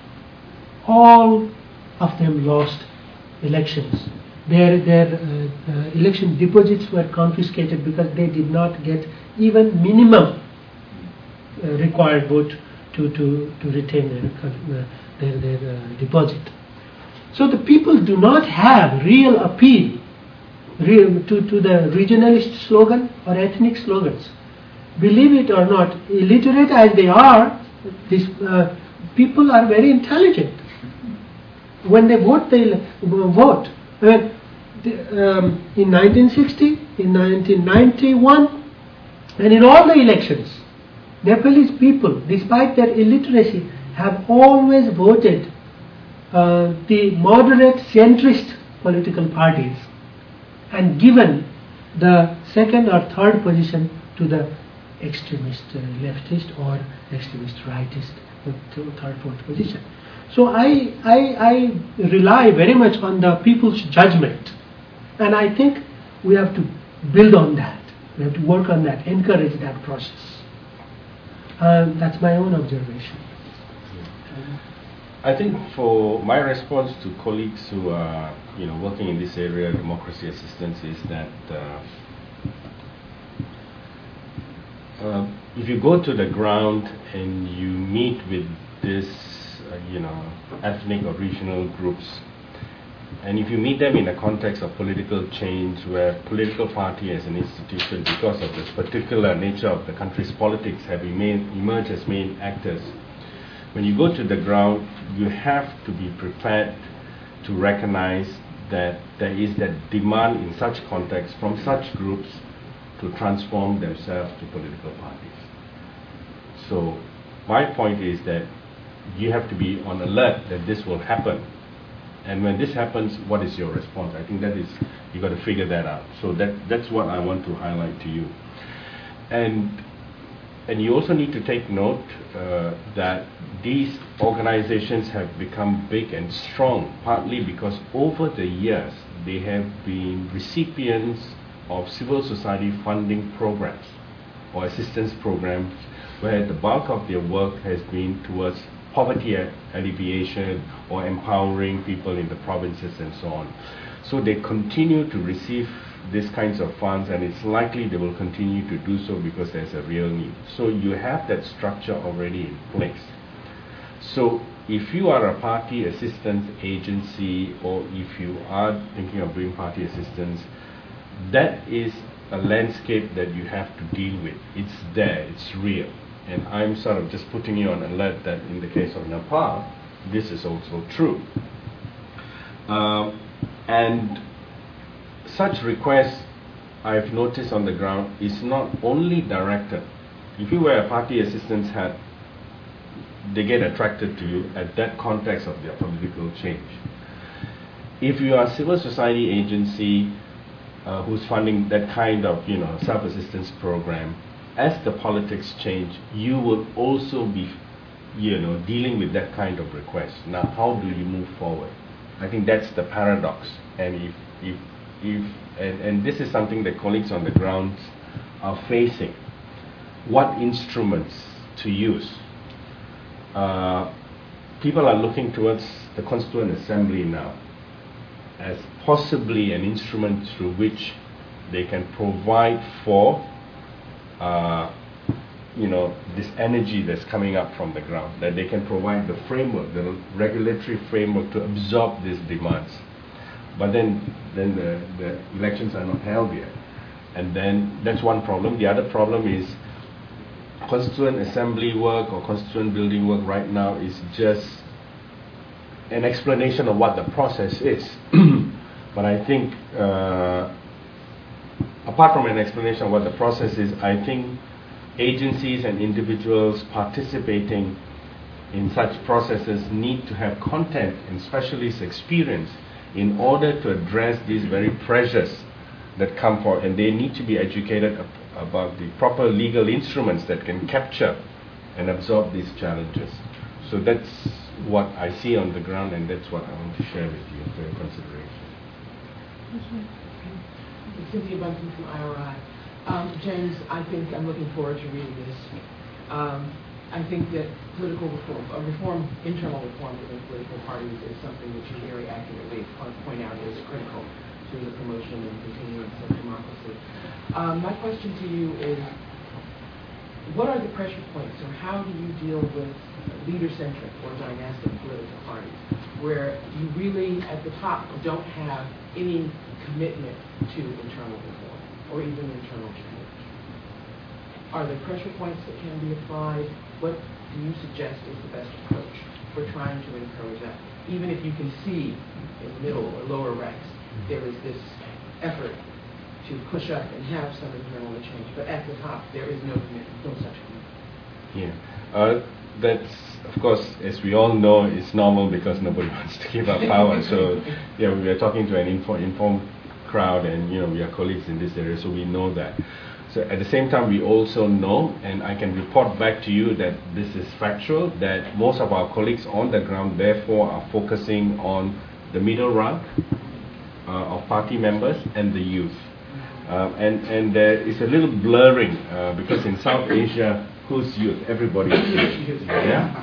[SPEAKER 4] All of them lost elections. Their their uh, uh, election deposits were confiscated because they did not get even minimum uh, required vote to to to retain their uh, their, their uh, deposit. So the people do not have real appeal real, to to the regionalist slogan or ethnic slogans. Believe it or not, illiterate as they are, these uh, people are very intelligent. When they vote, they vote. I mean, the, um, in nineteen sixty, in nineteen ninety-one, and in all the elections, Nepalese people, despite their illiteracy, have always voted uh, the moderate centrist political parties and given the second or third position to the extremist uh, leftist or extremist rightist, uh, to third, fourth position. So I, I, I rely very much on the people's judgment, and I think we have to build on that. We have to work on that, encourage that process. Um, that's my own observation.
[SPEAKER 2] I think for my response to colleagues who are, you know, working in this area, democracy assistance, is that uh, uh, if you go to the ground and you meet with this, uh, you know, ethnic or regional groups, and if you meet them in the context of political change, where political party as an institution, because of the particular nature of the country's politics, have remained, emerged as main actors, when you go to the ground, you have to be prepared to recognize that there is that demand in such context from such groups to transform themselves to political parties. So my point is that you have to be on alert that this will happen. And when this happens, what is your response? I think that is, you got to figure that out. So that that's what I want to highlight to you. And and you also need to take note uh, that these organizations have become big and strong, partly because over the years they have been recipients of civil society funding programs or assistance programs, where the bulk of their work has been towards poverty alleviation or empowering people in the provinces and so on. So they continue to receive these kinds of funds, and it's likely they will continue to do so because there's a real need. So you have that structure already in place. So if you are a party assistance agency, or if you are thinking of doing party assistance, that is a landscape that you have to deal with. It's there, it's real. And I'm sort of just putting you on alert that in the case of Nepal, this is also true. Um, and such requests, I've noticed on the ground, is not only directed. If you wear a party assistance hat, they get attracted to you at that context of their political change. If you are a civil society agency uh, who's funding that kind of, you know, self-assistance program, as the politics change, you will also be, you know, dealing with that kind of request. Now, how do you move forward? I think that's the paradox. And if, if, if, and, and this is something that colleagues on the ground are facing. What instruments to use? Uh, people are looking towards the Constituent Assembly now as possibly an instrument through which they can provide for Uh, you know, this energy that's coming up from the ground, that they can provide the framework, the regulatory framework to absorb these demands. But then, then the, the elections are not held yet. And then that's one problem. The other problem is Constituent Assembly work or constituent building work right now is just an explanation of what the process is. But I think uh, apart from an explanation of what the process is, I think agencies and individuals participating in such processes need to have content and specialist experience in order to address these very pressures that come forward, and they need to be educated ab- about the proper legal instruments that can capture and absorb these challenges. So that's what I see on the ground, and that's what I want to share with you for your consideration.
[SPEAKER 3] Mm-hmm. Cynthia Bunton from I R I. Um, James, I think I'm looking forward to reading this. Um, I think that political reform, uh, reform, internal reform within political parties is something that you very accurately point out is critical to the promotion and continuance of democracy. Um, my question to you is, what are the pressure points, or how do you deal with leader-centric or dynastic political parties, where you really, at the top, don't have any commitment to internal reform or even internal change? Are there pressure points that can be applied? What do you suggest is the best approach for trying to encourage that? Even if you can see in the middle or lower ranks, there is this effort to push up and have some internal change, but at the top, there is no commitment, no such commitment.
[SPEAKER 2] Yeah. Uh, that's, of course, as we all know, it's normal because nobody wants to give up power. So, yeah, we are talking to an info- informed crowd, and, you know, we are colleagues in this area, so we know that. So at the same time, we also know, and I can report back to you that this is factual, that most of our colleagues on the ground, therefore, are focusing on the middle rank uh, of party members and the youth. Um, and, and there is a little blurring uh, because in South Asia, who's youth? Everybody is youth. Yeah?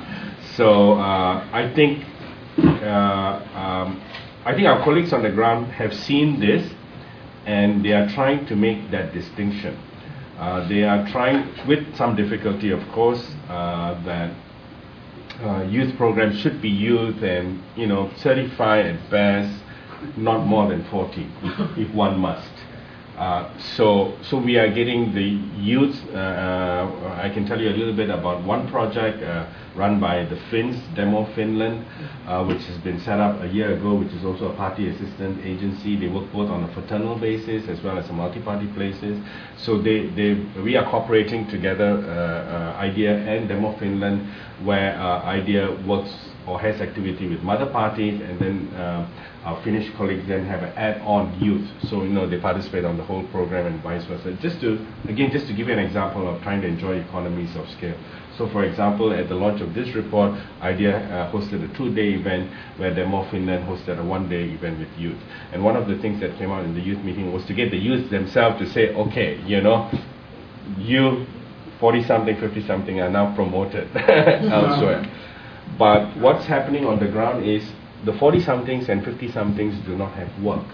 [SPEAKER 2] So uh, I think uh, um, I think our colleagues on the ground have seen this, and they are trying to make that distinction. Uh, they are trying, with some difficulty, of course, uh, that uh, youth programs should be youth and, you know, certify at best not more than forty, if, if one must. Uh, so, so we are getting the youth. Uh, uh, I can tell you a little bit about one project uh, run by the Finns, Demo Finland, uh, which has been set up a year ago, which is also a party assistance agency. They work both on a fraternal basis as well as a multi-party basis. So they, they, we are cooperating together, uh, uh, IDEA and Demo Finland, where uh, IDEA works or has activity with mother parties, and then uh, our Finnish colleagues then have an add-on youth. So, you know, they participate on the whole program and vice versa. Just to, again, just to give you an example of trying to enjoy economies of scale. So, for example, at the launch of this report, IDEA uh, hosted a two-day event where Demo Finland hosted a one-day event with youth. And one of the things that came out in the youth meeting was to get the youth themselves to say, okay, you know, you forty-something, fifty-something are now promoted elsewhere. But what's happening on the ground is the forty-somethings and fifty-somethings do not have work.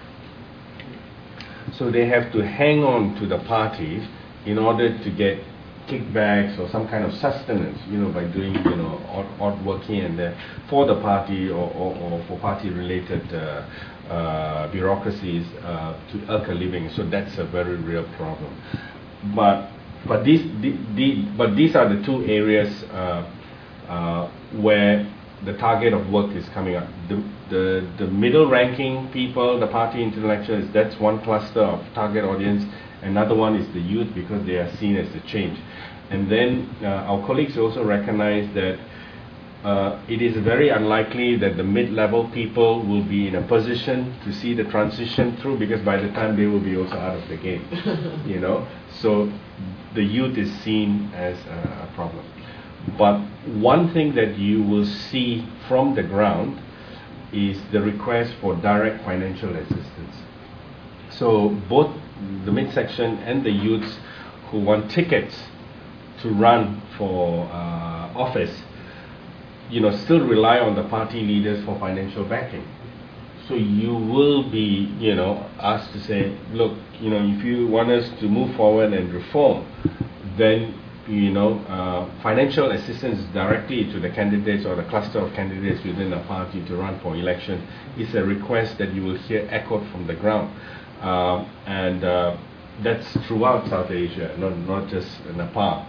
[SPEAKER 2] So they have to hang on to the parties in order to get kickbacks or some kind of sustenance, you know, by doing, you know, odd, odd work here and there for the party or, or, or for party-related uh, uh, bureaucracies uh, to earn a living. So that's a very real problem. But but these the, the, but these are the two areas uh, uh, where the target of work is coming up. The, the, the middle ranking people, the party intellectuals, that's one cluster of target audience. Another one is the youth, because they are seen as the change. And then uh, our colleagues also recognize that uh, it is very unlikely that the mid-level people will be in a position to see the transition through, because by the time they will be also out of the game, you know. So the youth is seen as a, a problem. But one thing that you will see from the ground is the request for direct financial assistance. So both the midsection and the youths who want tickets to run for uh, office, you know, still rely on the party leaders for financial backing. So you will be, you know, asked to say, look, you know, if you want us to move forward and reform, then, you know, uh, financial assistance directly to the candidates or the cluster of candidates within a party to run for election is a request that you will hear echoed from the ground. Uh, and uh, that's throughout South Asia, not, not just Nepal.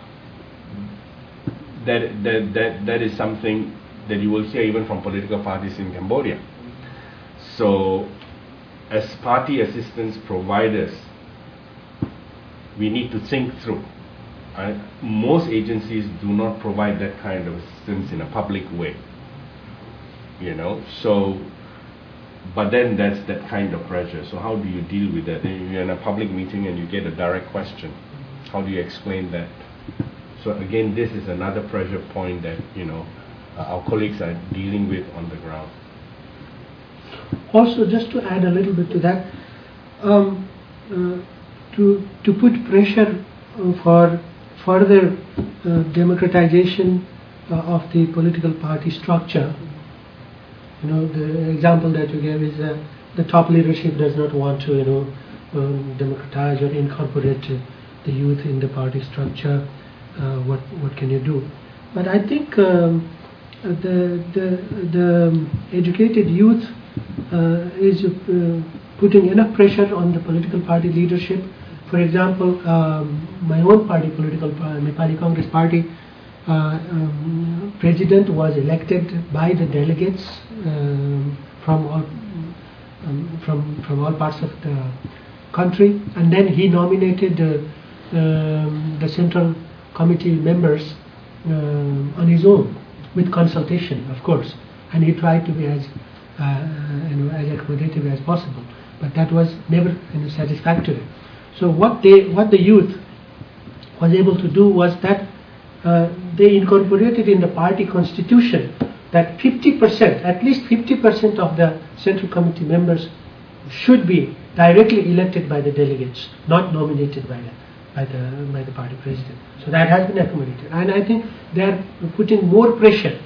[SPEAKER 2] That, that, that, that is something that you will hear even from political parties in Cambodia. So, as party assistance providers, we need to think through. Uh, most agencies do not provide that kind of assistance in a public way, you know. So, but then that's that kind of pressure. So how do you deal with that? You're in a public meeting and you get a direct question. How do you explain that? So again, this is another pressure point that, you know, uh, our colleagues are dealing with on the ground.
[SPEAKER 4] Also, just to add a little bit to that, um, uh, to to put pressure uh, for further uh, democratization uh, of the political party structure. You know, the example that you gave is uh, the top leadership does not want to, you know, um, democratize or incorporate uh, the youth in the party structure. Uh, what what can you do? But I think um, the the the educated youth uh, is uh, putting enough pressure on the political party leadership. For example, um, my own party, political uh, Nepali Congress Party, uh, um, president was elected by the delegates um, from all um, from from all parts of the country, and then he nominated uh, um, the central committee members uh, on his own, with consultation, of course, and he tried to be as uh, you know, as accommodative as possible, but that was never, you know, satisfactory. So what they, what the youth was able to do was that uh, they incorporated in the party constitution that fifty percent, at least fifty percent of the central committee members should be directly elected by the delegates, not nominated by the by the by the party president. So that has been accommodated, and I think they are putting more pressure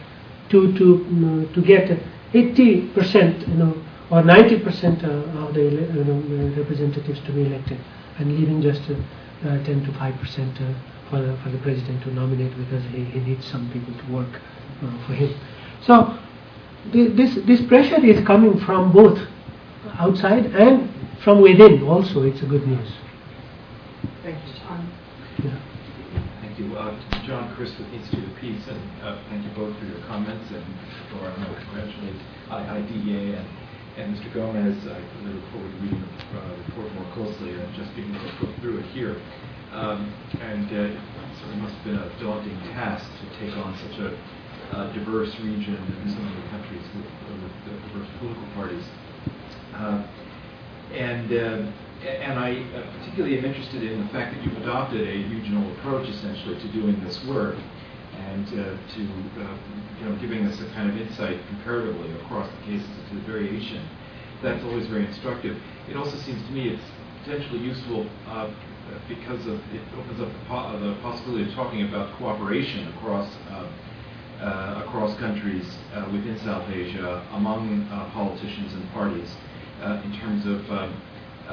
[SPEAKER 4] to to you know, to get eighty percent, you know, or ninety percent uh, of the ele- you know, uh, representatives to be elected, and leaving just uh, uh, ten to five percent uh, for the for the president to nominate, because he, he needs some people to work uh, for him. So th- this this pressure is coming from both outside and from within. Also, it's a good news.
[SPEAKER 3] Thank you.
[SPEAKER 1] John.
[SPEAKER 4] Yeah.
[SPEAKER 9] Thank you. Uh, John Chris with the Institute of Peace, and uh, thank you both for your comments, and for I want to congratulate I I D E A and, and Mister Gomez. I really look forward to reading the uh, report more closely and just being able to go through it here. Um, and uh, it certainly must have been a daunting task to take on such a uh, diverse region and so many countries with, uh, with uh, diverse political parties. Uh, and uh, And I uh, particularly am interested in the fact that you've adopted a regional approach, essentially, to doing this work, and uh, to uh, you know, giving us a kind of insight comparatively across the cases of the variation. That's always very instructive. It also seems to me it's potentially useful uh, because of it opens up the, po- the possibility of talking about cooperation across uh, uh, across countries uh, within South Asia among uh, politicians and parties uh, in terms of. Um, Uh,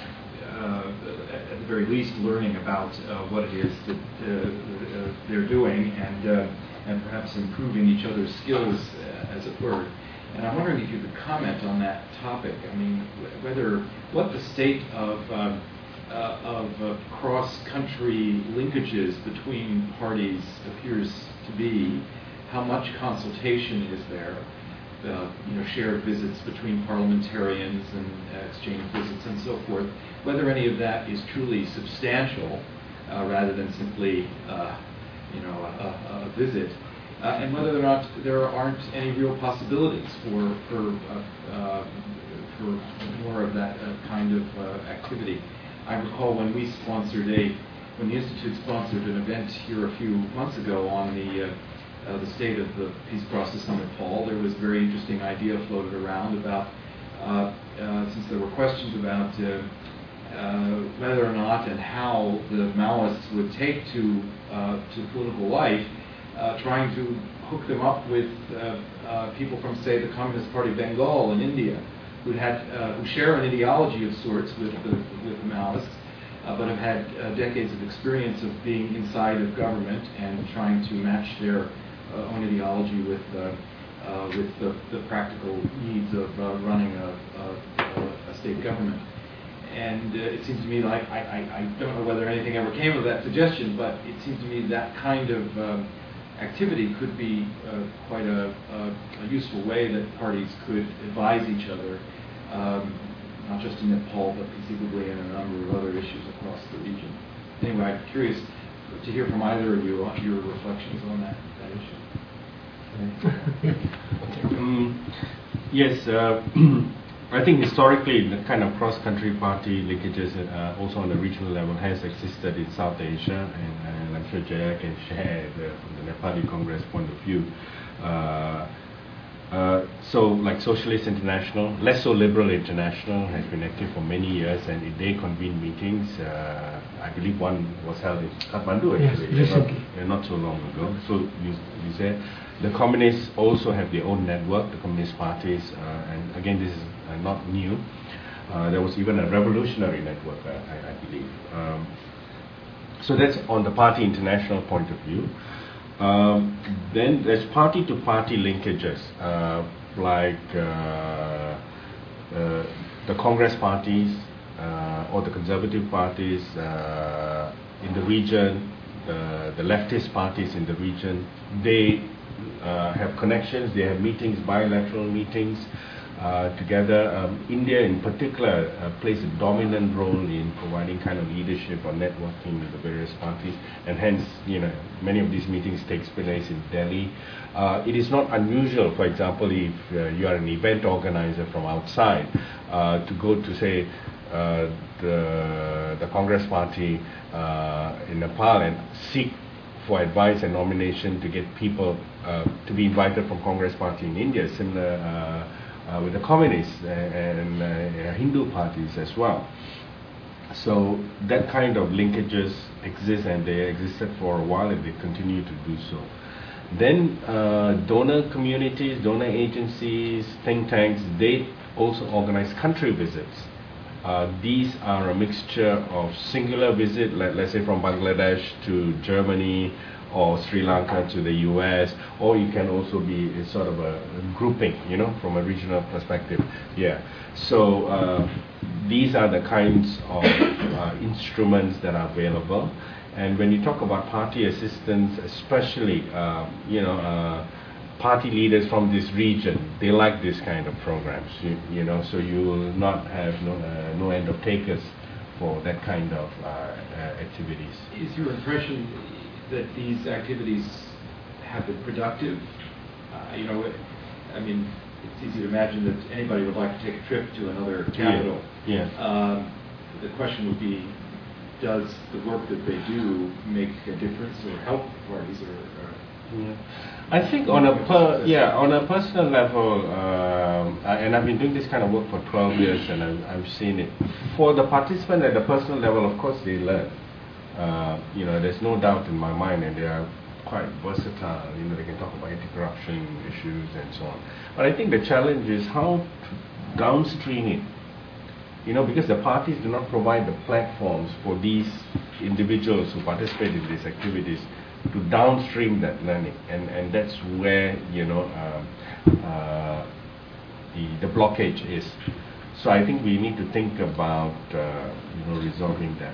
[SPEAKER 9] uh, at the very least, learning about uh, what it is that uh, uh, they're doing, and uh, and perhaps improving each other's skills, uh, as it were. And I'm wondering if you could comment on that topic. I mean, whether what the state of um, uh, of uh, cross-country linkages between parties appears to be, how much consultation is there? Uh, you know, shared visits between parliamentarians and uh, exchange visits and so forth, whether any of that is truly substantial uh, rather than simply, uh, you know, a, a visit, uh, and whether or not there aren't any real possibilities for for uh, uh, for more of that uh, kind of uh, activity. I recall when we sponsored a, when the Institute sponsored an event here a few months ago on the uh, Uh, the state of the peace process in Nepal, there was a very interesting idea floated around about, uh, uh, since there were questions about uh, uh, whether or not and how the Maoists would take to uh, to political life, uh, trying to hook them up with uh, uh, people from, say, the Communist Party of Bengal in India, who had uh, who share an ideology of sorts with the with the Maoists, uh, but have had uh, decades of experience of being inside of government and trying to match their Uh, own ideology with uh, uh, with the, the practical needs of uh, running a, a, a state government. And uh, it seems to me like, I, I, I don't know whether anything ever came of that suggestion, but it seems to me that kind of um, activity could be uh, quite a, a, a useful way that parties could advise each other, um, not just in Nepal, but conceivably in a number of other issues across the region. Anyway, I'm curious to hear from either of you on your reflections on that, that issue.
[SPEAKER 2] um, yes, uh, I think historically the kind of cross-country party linkages uh, also on the regional level has existed in South Asia, and, and I'm sure Jaya can share the, from the Nepali Congress point of view. Uh, uh, so, like Socialist International, less so Liberal International, has been active for many years, and they convene meetings. Uh, I believe one was held in Kathmandu actually,
[SPEAKER 4] yes,
[SPEAKER 2] not, uh, not so long ago. So you, you said the communists also have their own network, the communist parties, uh, and again this is uh, not new. Uh, there was even a revolutionary network, uh, I, I believe. Um, so that's on the party international point of view. Um, then there's party-to-party linkages, uh, like uh, uh, the Congress parties uh, or the conservative parties uh, in the region, the, the leftist parties in the region. They uh, have connections, they have meetings, bilateral meetings uh, together. Um, India in particular uh, plays a dominant role in providing kind of leadership or networking with the various parties, and hence, you know, many of these meetings takes place in Delhi. Uh, it is not unusual, for example, if uh, you are an event organizer from outside, uh, to go to, say, uh, the, the Congress party uh, in Nepal and seek for advice and nomination to get people uh, to be invited from Congress party in India, similar uh, uh, with the communists and, and uh, Hindu parties as well. So that kind of linkages exist, and they existed for a while, and they continue to do so. Then uh, donor communities, donor agencies, think tanks, they also organize country visits. Uh, these are a mixture of singular visit, like let's say from Bangladesh to Germany or Sri Lanka to the U S, or you can also be a sort of a, a grouping, you know, from a regional perspective. Yeah. So uh, these are the kinds of uh, instruments that are available. And when you talk about party assistance, especially, uh, you know, uh, party leaders from this region, they like this kind of programs, you, you know, so you will not have no, uh, no end of takers for that kind of uh, uh, activities.
[SPEAKER 9] Is your impression that these activities have been productive? Uh, you know, I mean, it's easy to imagine that anybody would like to take a trip to another capital.
[SPEAKER 2] Yeah. yeah.
[SPEAKER 9] Um, the question would be, does the work that they do make a difference or help parties? Or, or
[SPEAKER 2] yeah. I think on a per, yeah on a personal level, um, I, and I've been doing this kind of work for twelve years, and I've, I've seen it. For the participant at the personal level, of course, they learn. Uh, you know, there's no doubt in my mind, and they are quite versatile. You know, they can talk about anti-corruption issues and so on. But I think the challenge is how to downstream it. You know, because the parties do not provide the platforms for these individuals who participate in these activities to downstream that learning, and and that's where, you know, uh, uh, the the blockage is. So I think we need to think about uh, you know resolving that.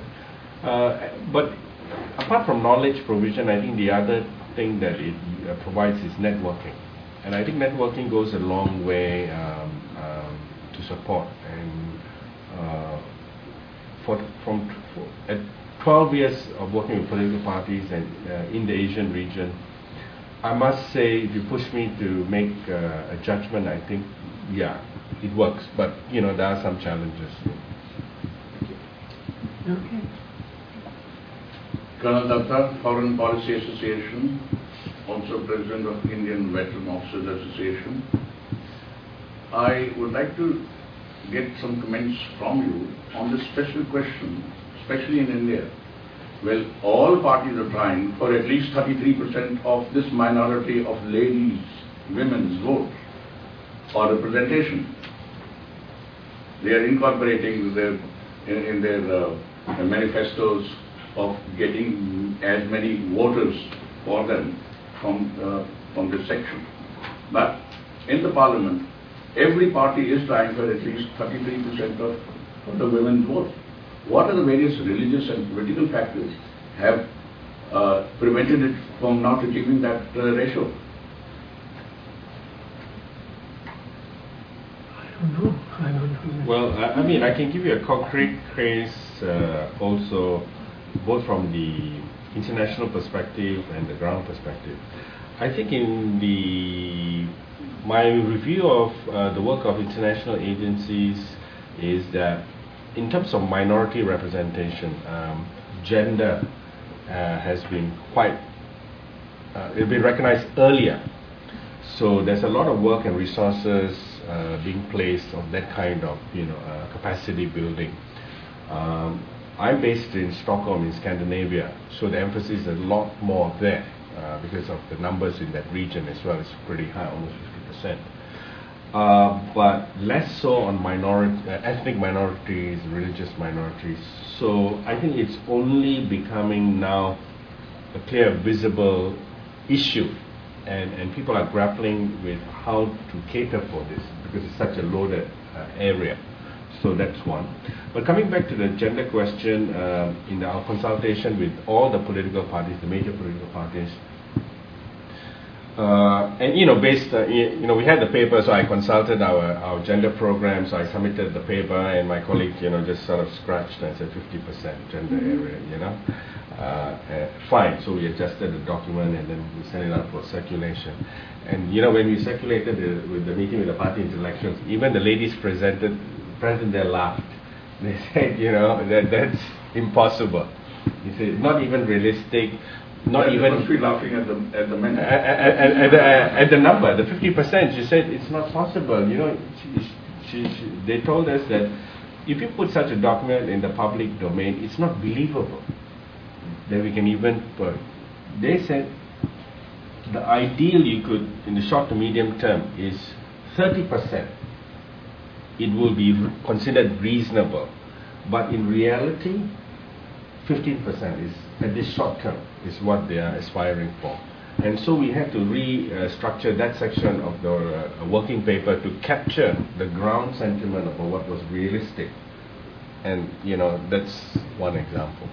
[SPEAKER 2] Uh, but apart from knowledge provision, I think the other thing that it uh, provides is networking, and I think networking goes a long way um, um, to support. And uh, for from for, at twelve years of working with political parties and uh, in the Asian region, I must say, if you push me to make uh, a judgment, I think, yeah, it works. But, you know, there are some challenges.
[SPEAKER 4] Okay.
[SPEAKER 10] Colonel Datta, Foreign Policy Association, also President of Indian Veteran Officers Association. I would like to get some comments from you on this special question, especially in India. Well, all parties are trying for at least thirty-three percent of this minority of ladies, women's vote for representation. They are incorporating their, in, in their uh, manifestos of getting as many voters for them from, uh, from this section. But in the parliament, every party is trying for at least thirty-three percent of, of the women's vote. What are the various religious and political factors have uh, prevented it from not achieving that uh, ratio?
[SPEAKER 4] I don't know. I don't know.
[SPEAKER 2] Well, I, I mean, I can give you a concrete case uh, also, both from the international perspective and the ground perspective. I think in the my review of uh, the work of international agencies is that in terms of minority representation, um, gender uh, has been quite, uh, it's been recognized earlier. So there's a lot of work and resources uh, being placed on that kind of, you know, uh, capacity building. Um, I'm based in Stockholm in Scandinavia, so the emphasis is a lot more there uh, because of the numbers in that region as well. It's pretty high, almost fifty percent. Uh, but less so on minority, uh, ethnic minorities, religious minorities. So I think it's only becoming now a clear, visible issue, and, and people are grappling with how to cater for this because it's such a loaded uh, area. So that's one. But coming back to the gender question, uh, in our consultation with all the political parties, the major political parties, Uh, and you know, based, uh, you know, we had the paper, so I consulted our, our gender program, so I submitted the paper, and my colleague, you know, just sort of scratched and said fifty percent gender area, you know. Uh, uh, fine, so we adjusted the document and then we sent it out for circulation. And you know, when we circulated the, with the meeting with the party intellectuals, even the ladies presented, present there laughed. They said, you know, that that's impossible. He said, not even realistic. Not even
[SPEAKER 10] must be laughing at the at the men.
[SPEAKER 2] At, at, at, the, at the number, the fifty percent. She said it's not possible. You know, she, she, she, they told us that if you put such a document in the public domain, it's not believable that we can even put. They said, the ideal you could, in the short to medium term, is thirty percent. It will be considered reasonable. But in reality, fifteen percent is, at this short term, is what they are aspiring for. And so we had to restructure uh, that section of the uh, working paper to capture the ground sentiment of what was realistic. And, you know, that's one example.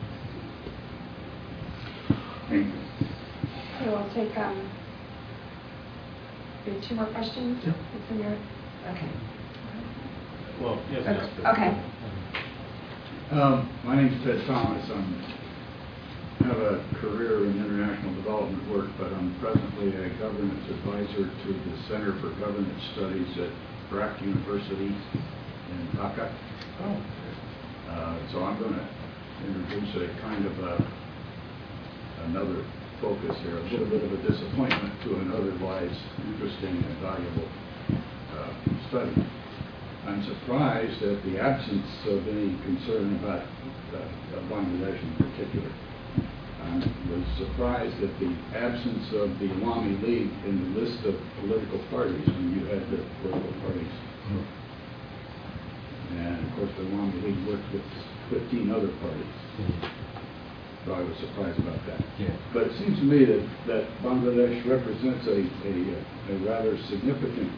[SPEAKER 10] Thank you.
[SPEAKER 1] So we'll take um, maybe two more questions.
[SPEAKER 2] Yeah.
[SPEAKER 1] It's in your, okay.
[SPEAKER 5] Well, yes,
[SPEAKER 1] Okay.
[SPEAKER 5] yes.
[SPEAKER 1] Okay.
[SPEAKER 8] Um, my name's Ted Thomas. I'm, I have a career in international development work, but I'm presently a governance advisor to the Center for Governance Studies at Brak University in Dhaka.
[SPEAKER 2] Oh.
[SPEAKER 8] Uh, so I'm going to introduce a kind of a, another focus here, a little bit of a disappointment to an otherwise interesting and valuable uh, study. I'm surprised at the absence of any concern about uh, Bangladesh in particular. I was surprised at the absence of the Awami League in the list of political parties when you had the political parties. Mm-hmm. And of course the Awami League worked with fifteen other parties. Mm-hmm. So I was surprised about that.
[SPEAKER 2] Yeah.
[SPEAKER 8] But it seems to me that, that Bangladesh represents a, a, a rather significant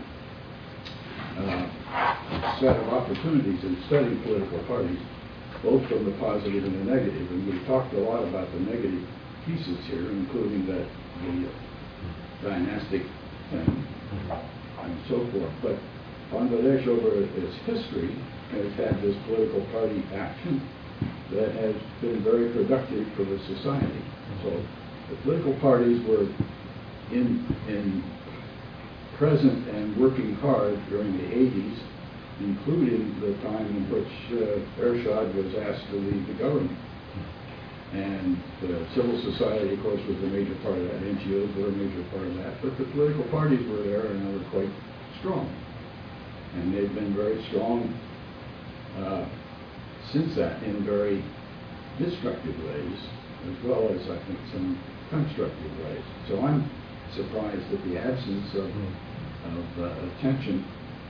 [SPEAKER 8] uh, set of opportunities in studying political parties, both from the positive and the negative. And we've talked a lot about the negative pieces here, including that the dynastic thing and so forth. But Bangladesh, over its history, has had this political party action that has been very productive for the society. So the political parties were in in present and working hard during the eighties, including the time in which uh, Ershad was asked to leave the government. And the civil society, of course, was a major part of that. N G Os were a major part of that. But the political parties were there and they were quite strong. And they've been very strong uh, since that in very destructive ways, as well as, I think, some constructive ways. So I'm surprised at the absence of, of uh, attention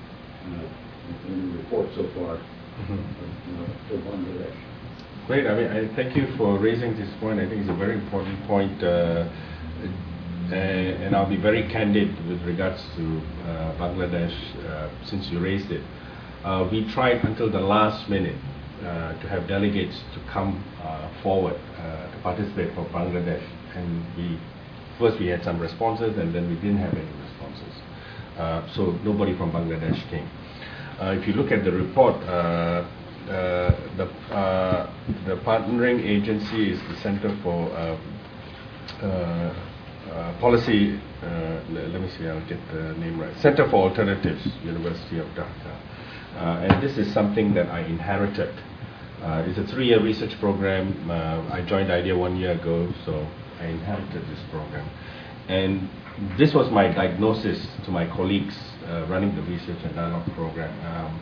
[SPEAKER 8] uh, in the report so far mm-hmm. of, uh, to Bangladesh.
[SPEAKER 2] Great. I mean, I thank you for raising this point. I think it's a very important point, uh, uh, and I'll be very candid with regards to uh, Bangladesh uh, since you raised it. Uh, we tried until the last minute uh, to have delegates to come uh, forward uh, to participate for Bangladesh, and we first we had some responses, and then we didn't have any responses. Uh, so nobody from Bangladesh came. Uh, if you look at the report, uh, uh, the uh, the partnering agency is the Center for uh, uh, uh, Policy. Uh, let me see, I'll get the name right. Center for Alternatives, University of Dhaka. Uh, and this is something that I inherited. Uh, it's a three-year research program. Uh, I joined IDEA one year ago, so I inherited this program. And this was my diagnosis to my colleagues uh, running the research and dialogue program. Um,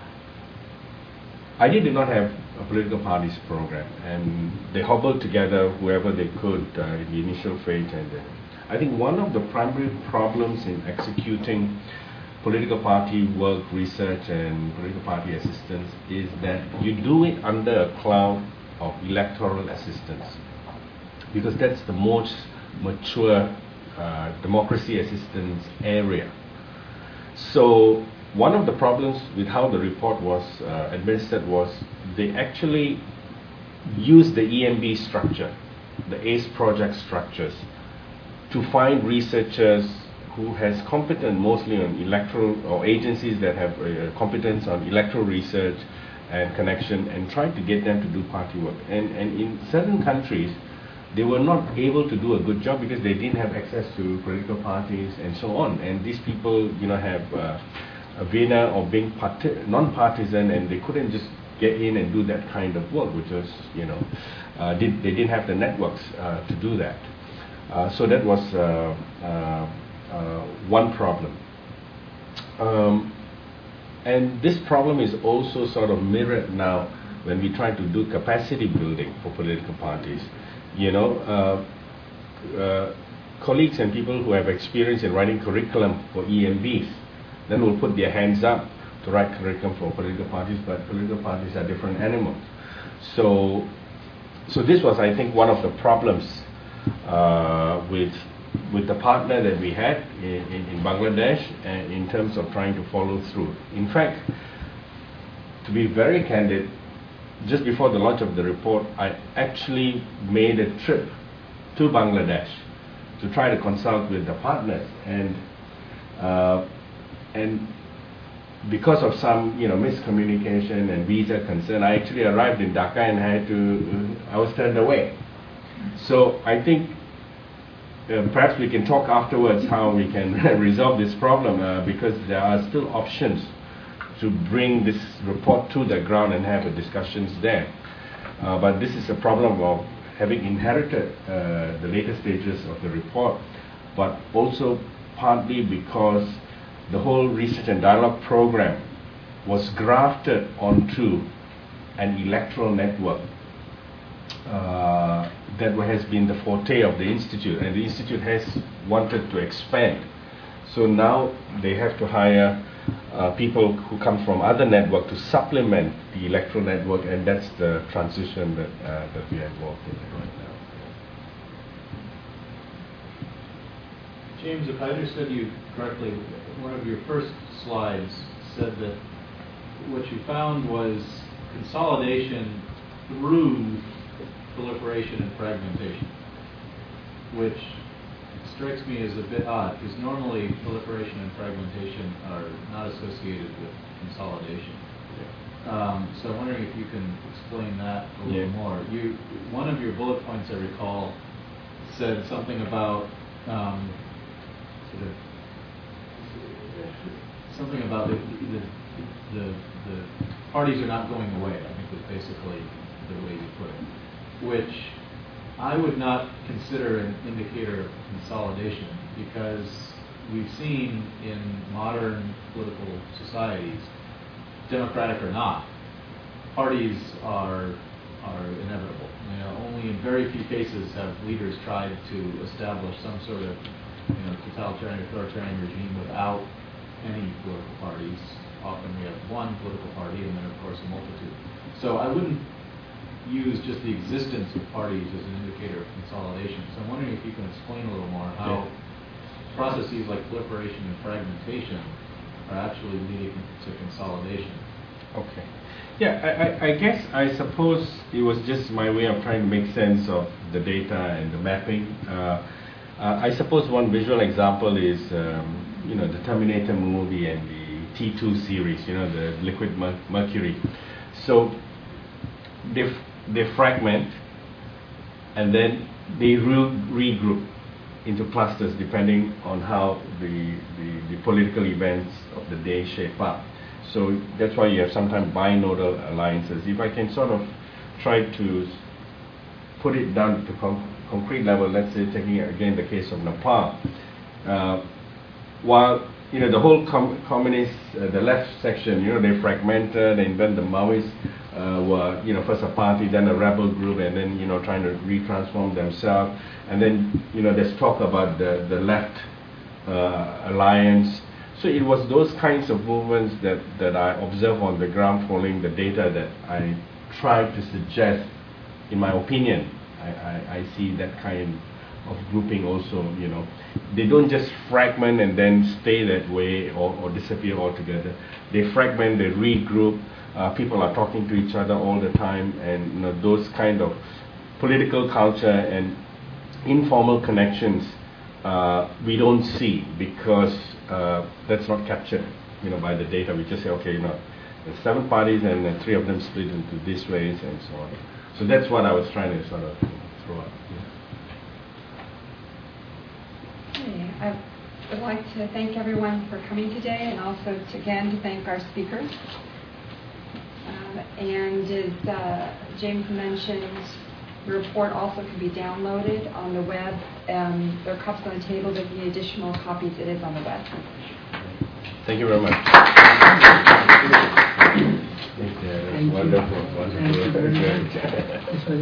[SPEAKER 2] IDEA did not have a political parties program, and they hobbled together whoever they could uh, in the initial phase. And uh, I think one of the primary problems in executing political party work, research, and political party assistance is that you do it under a cloud of electoral assistance, because that's the most mature uh, democracy assistance area. So one of the problems with how the report was uh, administered was they actually used the E M B structure, the A C E project structures, to find researchers who has competence mostly on electoral, or agencies that have uh, competence on electoral research and connection, and try to get them to do party work. And, and in certain countries, they were not able to do a good job because they didn't have access to political parties and so on. And these people, you know, have uh, a vena of being parti- non-partisan, and they couldn't just get in and do that kind of work, which was, you know, uh, did, they didn't have the networks uh, to do that. Uh, so that was uh, uh, Uh, one problem. Um, and this problem is also sort of mirrored now when we try to do capacity building for political parties. You know, uh, uh, colleagues and people who have experience in writing curriculum for E M Bs then will put their hands up to write curriculum for political parties, but political parties are different animals. So, so this was, I think, one of the problems uh, with with the partner that we had in, in, in Bangladesh, uh, in terms of trying to follow through. In fact, to be very candid, just before the launch of the report, I actually made a trip to Bangladesh to try to consult with the partners, and uh, and because of some, you know, miscommunication and visa concern, I actually arrived in Dhaka and I had to, uh, I was turned away. So I think uh, perhaps we can talk afterwards how we can resolve this problem, uh, because there are still options to bring this report to the ground and have a discussions there. Uh, but this is a problem of having inherited uh, the later stages of the report, but also partly because the whole research and dialogue program was grafted onto an electoral network uh, that has been the forte of the Institute, and the Institute has wanted to expand. So now they have to hire uh, people who come from other networks to supplement the electoral network, and that's the transition that, uh, that we are involved in right now.
[SPEAKER 5] James, if I understood you correctly, one of your first slides said that what you found was consolidation through proliferation and fragmentation, which strikes me as a bit odd, because normally proliferation and fragmentation are not associated with consolidation. Yeah. Um, so I'm wondering if you can explain that a little yeah. more. You, one of your bullet points, I recall, said something about um, sort of something about the the, the the parties are not going away, I think was basically the way you put it, which I would not consider an indicator of consolidation, because we've seen in modern political societies, democratic or not, parties are are inevitable. You know, only in very few cases have leaders tried to establish some sort of, you know, totalitarian, authoritarian regime without any political parties. Often we have one political party and then, of course, a multitude. So I wouldn't use just the existence of parties as an indicator of consolidation. So I'm wondering if you can explain a little more how yeah. processes like proliferation and fragmentation are actually leading to consolidation.
[SPEAKER 2] Okay. Yeah, I, I, I guess, I suppose it was just my way of trying to make sense of the data and the mapping. Uh, uh, I suppose one visual example is, um, you know, the Terminator movie and the T two series, you know, the liquid mer mercury. So they, they fragment and then they re regroup into clusters depending on how the, the, the political events of the day shape up. So that's why you have sometimes binodal alliances. If I can sort of try to put it down to con concrete level, let's say taking again the case of Nepal, uh, while you know the whole com communist, uh, the left section, you know, they fragmented, and then the Maoists uh, were, you know, first a party, then a rebel group, and then, you know, trying to retransform themselves, and then, you know, there's talk about the the left uh, alliance. So it was those kinds of movements that, that I observed on the ground following the data that I tried to suggest, in my opinion. I, I, I see that kind of grouping also, you know. They don't just fragment and then stay that way or, or disappear altogether. They fragment, they regroup, uh, people are talking to each other all the time, and you know, those kind of political culture and informal connections uh, we don't see, because Uh, that's not captured, you know, by the data. We just say, okay, you know, there's seven parties and uh, three of them split into these ways and so on. So that's what I was trying to sort of throw out. Yeah.
[SPEAKER 1] Okay. I would like to thank everyone for coming today, and also to, again to thank our speakers. Uh, and as uh, James mentioned, the report also can be downloaded on the web. Um, there are cups on the table. If you need additional copies, it is on the web.
[SPEAKER 2] Thank you very much. Thank you.
[SPEAKER 4] Thank you.
[SPEAKER 2] Wonderful,
[SPEAKER 4] Thank you very much. This was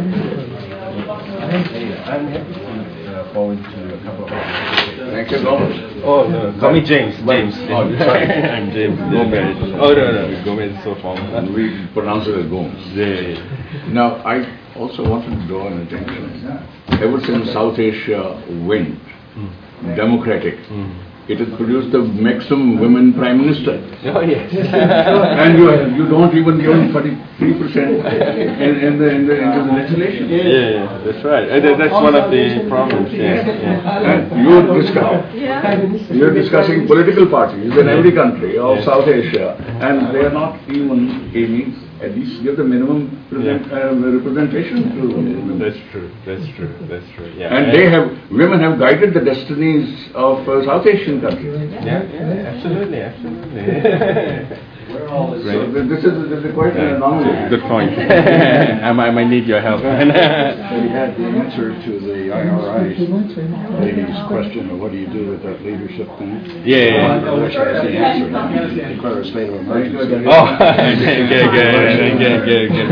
[SPEAKER 4] a wonderful.
[SPEAKER 2] I'm happy to uh, forward to a couple of
[SPEAKER 10] Thank you, Gomez.
[SPEAKER 2] Oh, no, call me James. James.
[SPEAKER 10] Oh, sorry.
[SPEAKER 2] I'm James.
[SPEAKER 10] Gomez.
[SPEAKER 2] Oh, no, no, Gomez is so formal.
[SPEAKER 10] And we pronounce it as Gomez.
[SPEAKER 2] Yeah, yeah.
[SPEAKER 10] Now, I also wanted to draw an attention. Ever since South Asia went democratic, it has produced the maximum women prime minister.
[SPEAKER 2] Oh, yes.
[SPEAKER 10] And you you don't even give forty-three percent in, in the in the into the legislation.
[SPEAKER 2] Yeah, yeah, that's right. Uh, that- that's one of the problems. Yeah, yeah.
[SPEAKER 10] And you're discuss, you're discussing political parties in every country of South Asia, and they are not even aiming at least give the minimum present, uh, representation to women.
[SPEAKER 2] That's true. That's true. That's true. Yeah.
[SPEAKER 10] And they have, women have guided the destinies of uh, South Asian countries.
[SPEAKER 2] Yeah, yeah, absolutely, absolutely.
[SPEAKER 10] So th- this is, this is quite an anomaly.
[SPEAKER 2] Good point. I might, I might need your help.
[SPEAKER 11] So you had the answer to the I R I lady's question of what do you do with that leadership thing?
[SPEAKER 2] Yeah.
[SPEAKER 11] I wish I had the answer. You declare a state of emergency.
[SPEAKER 2] Oh, good, good, good, good, good.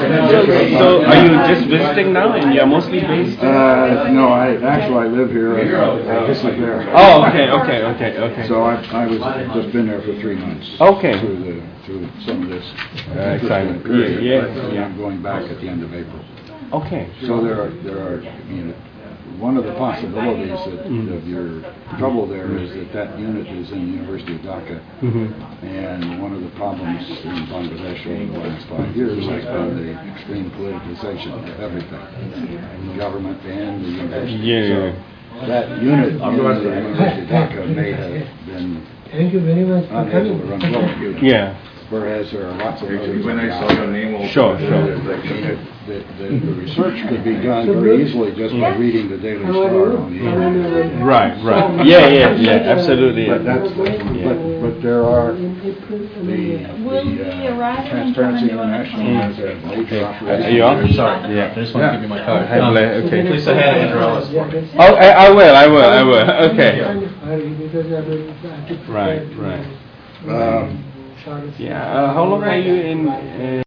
[SPEAKER 2] So, so are you just visiting now, and you're mostly based?
[SPEAKER 11] Uh, no, I actually I live here. Uh, this is there.
[SPEAKER 2] Oh, okay, okay, okay, okay.
[SPEAKER 11] So I, I was just been there for three months.
[SPEAKER 2] Okay.
[SPEAKER 11] Through the through some of this.
[SPEAKER 2] Uh, exciting.
[SPEAKER 11] period.
[SPEAKER 2] Yeah, yeah,
[SPEAKER 11] But
[SPEAKER 2] yeah.
[SPEAKER 11] I'm going back at the end of April.
[SPEAKER 2] Okay.
[SPEAKER 11] So there are there are I mean, one of the possibilities that, of your trouble there is that that unit is in the University of Dhaka,
[SPEAKER 2] Mm-hmm.
[SPEAKER 11] and one of the problems in Bangladesh over the last five years has been the extreme politicization of everything, the government and the university.
[SPEAKER 2] Yeah.
[SPEAKER 11] So that unit in the University of Dhaka may have been
[SPEAKER 4] Thank you very much for
[SPEAKER 11] unable to
[SPEAKER 4] coming.
[SPEAKER 11] run well, you know.
[SPEAKER 2] Yeah.
[SPEAKER 11] Whereas there are lots of others.
[SPEAKER 10] When I saw your name also.
[SPEAKER 2] Sure, sure.
[SPEAKER 11] The, the, the, the research could be done very easily just by reading the Daily
[SPEAKER 4] How are
[SPEAKER 11] Star
[SPEAKER 4] you?
[SPEAKER 11] on the
[SPEAKER 4] How are
[SPEAKER 11] internet.
[SPEAKER 4] you?
[SPEAKER 2] Right, right. Yeah, yeah, yeah, absolutely.
[SPEAKER 11] But that's, but, but there are, the,
[SPEAKER 12] Will
[SPEAKER 11] the
[SPEAKER 12] we
[SPEAKER 11] uh,
[SPEAKER 12] arrive in
[SPEAKER 11] Transparency
[SPEAKER 12] time?
[SPEAKER 11] International has a major
[SPEAKER 2] Are
[SPEAKER 11] operation.
[SPEAKER 2] you on?
[SPEAKER 12] Sorry.
[SPEAKER 2] Yeah.
[SPEAKER 9] I just want to give you my card.
[SPEAKER 2] Hi, Blair. Okay.
[SPEAKER 9] Please say hi to Andrew Ellis for me.
[SPEAKER 2] Oh, I, I will, I will, I will. Okay.
[SPEAKER 4] Because I will have to
[SPEAKER 2] Right,
[SPEAKER 4] prepare
[SPEAKER 2] right.
[SPEAKER 11] Um,
[SPEAKER 4] short of-
[SPEAKER 2] Yeah. Uh, how long are you in? Uh,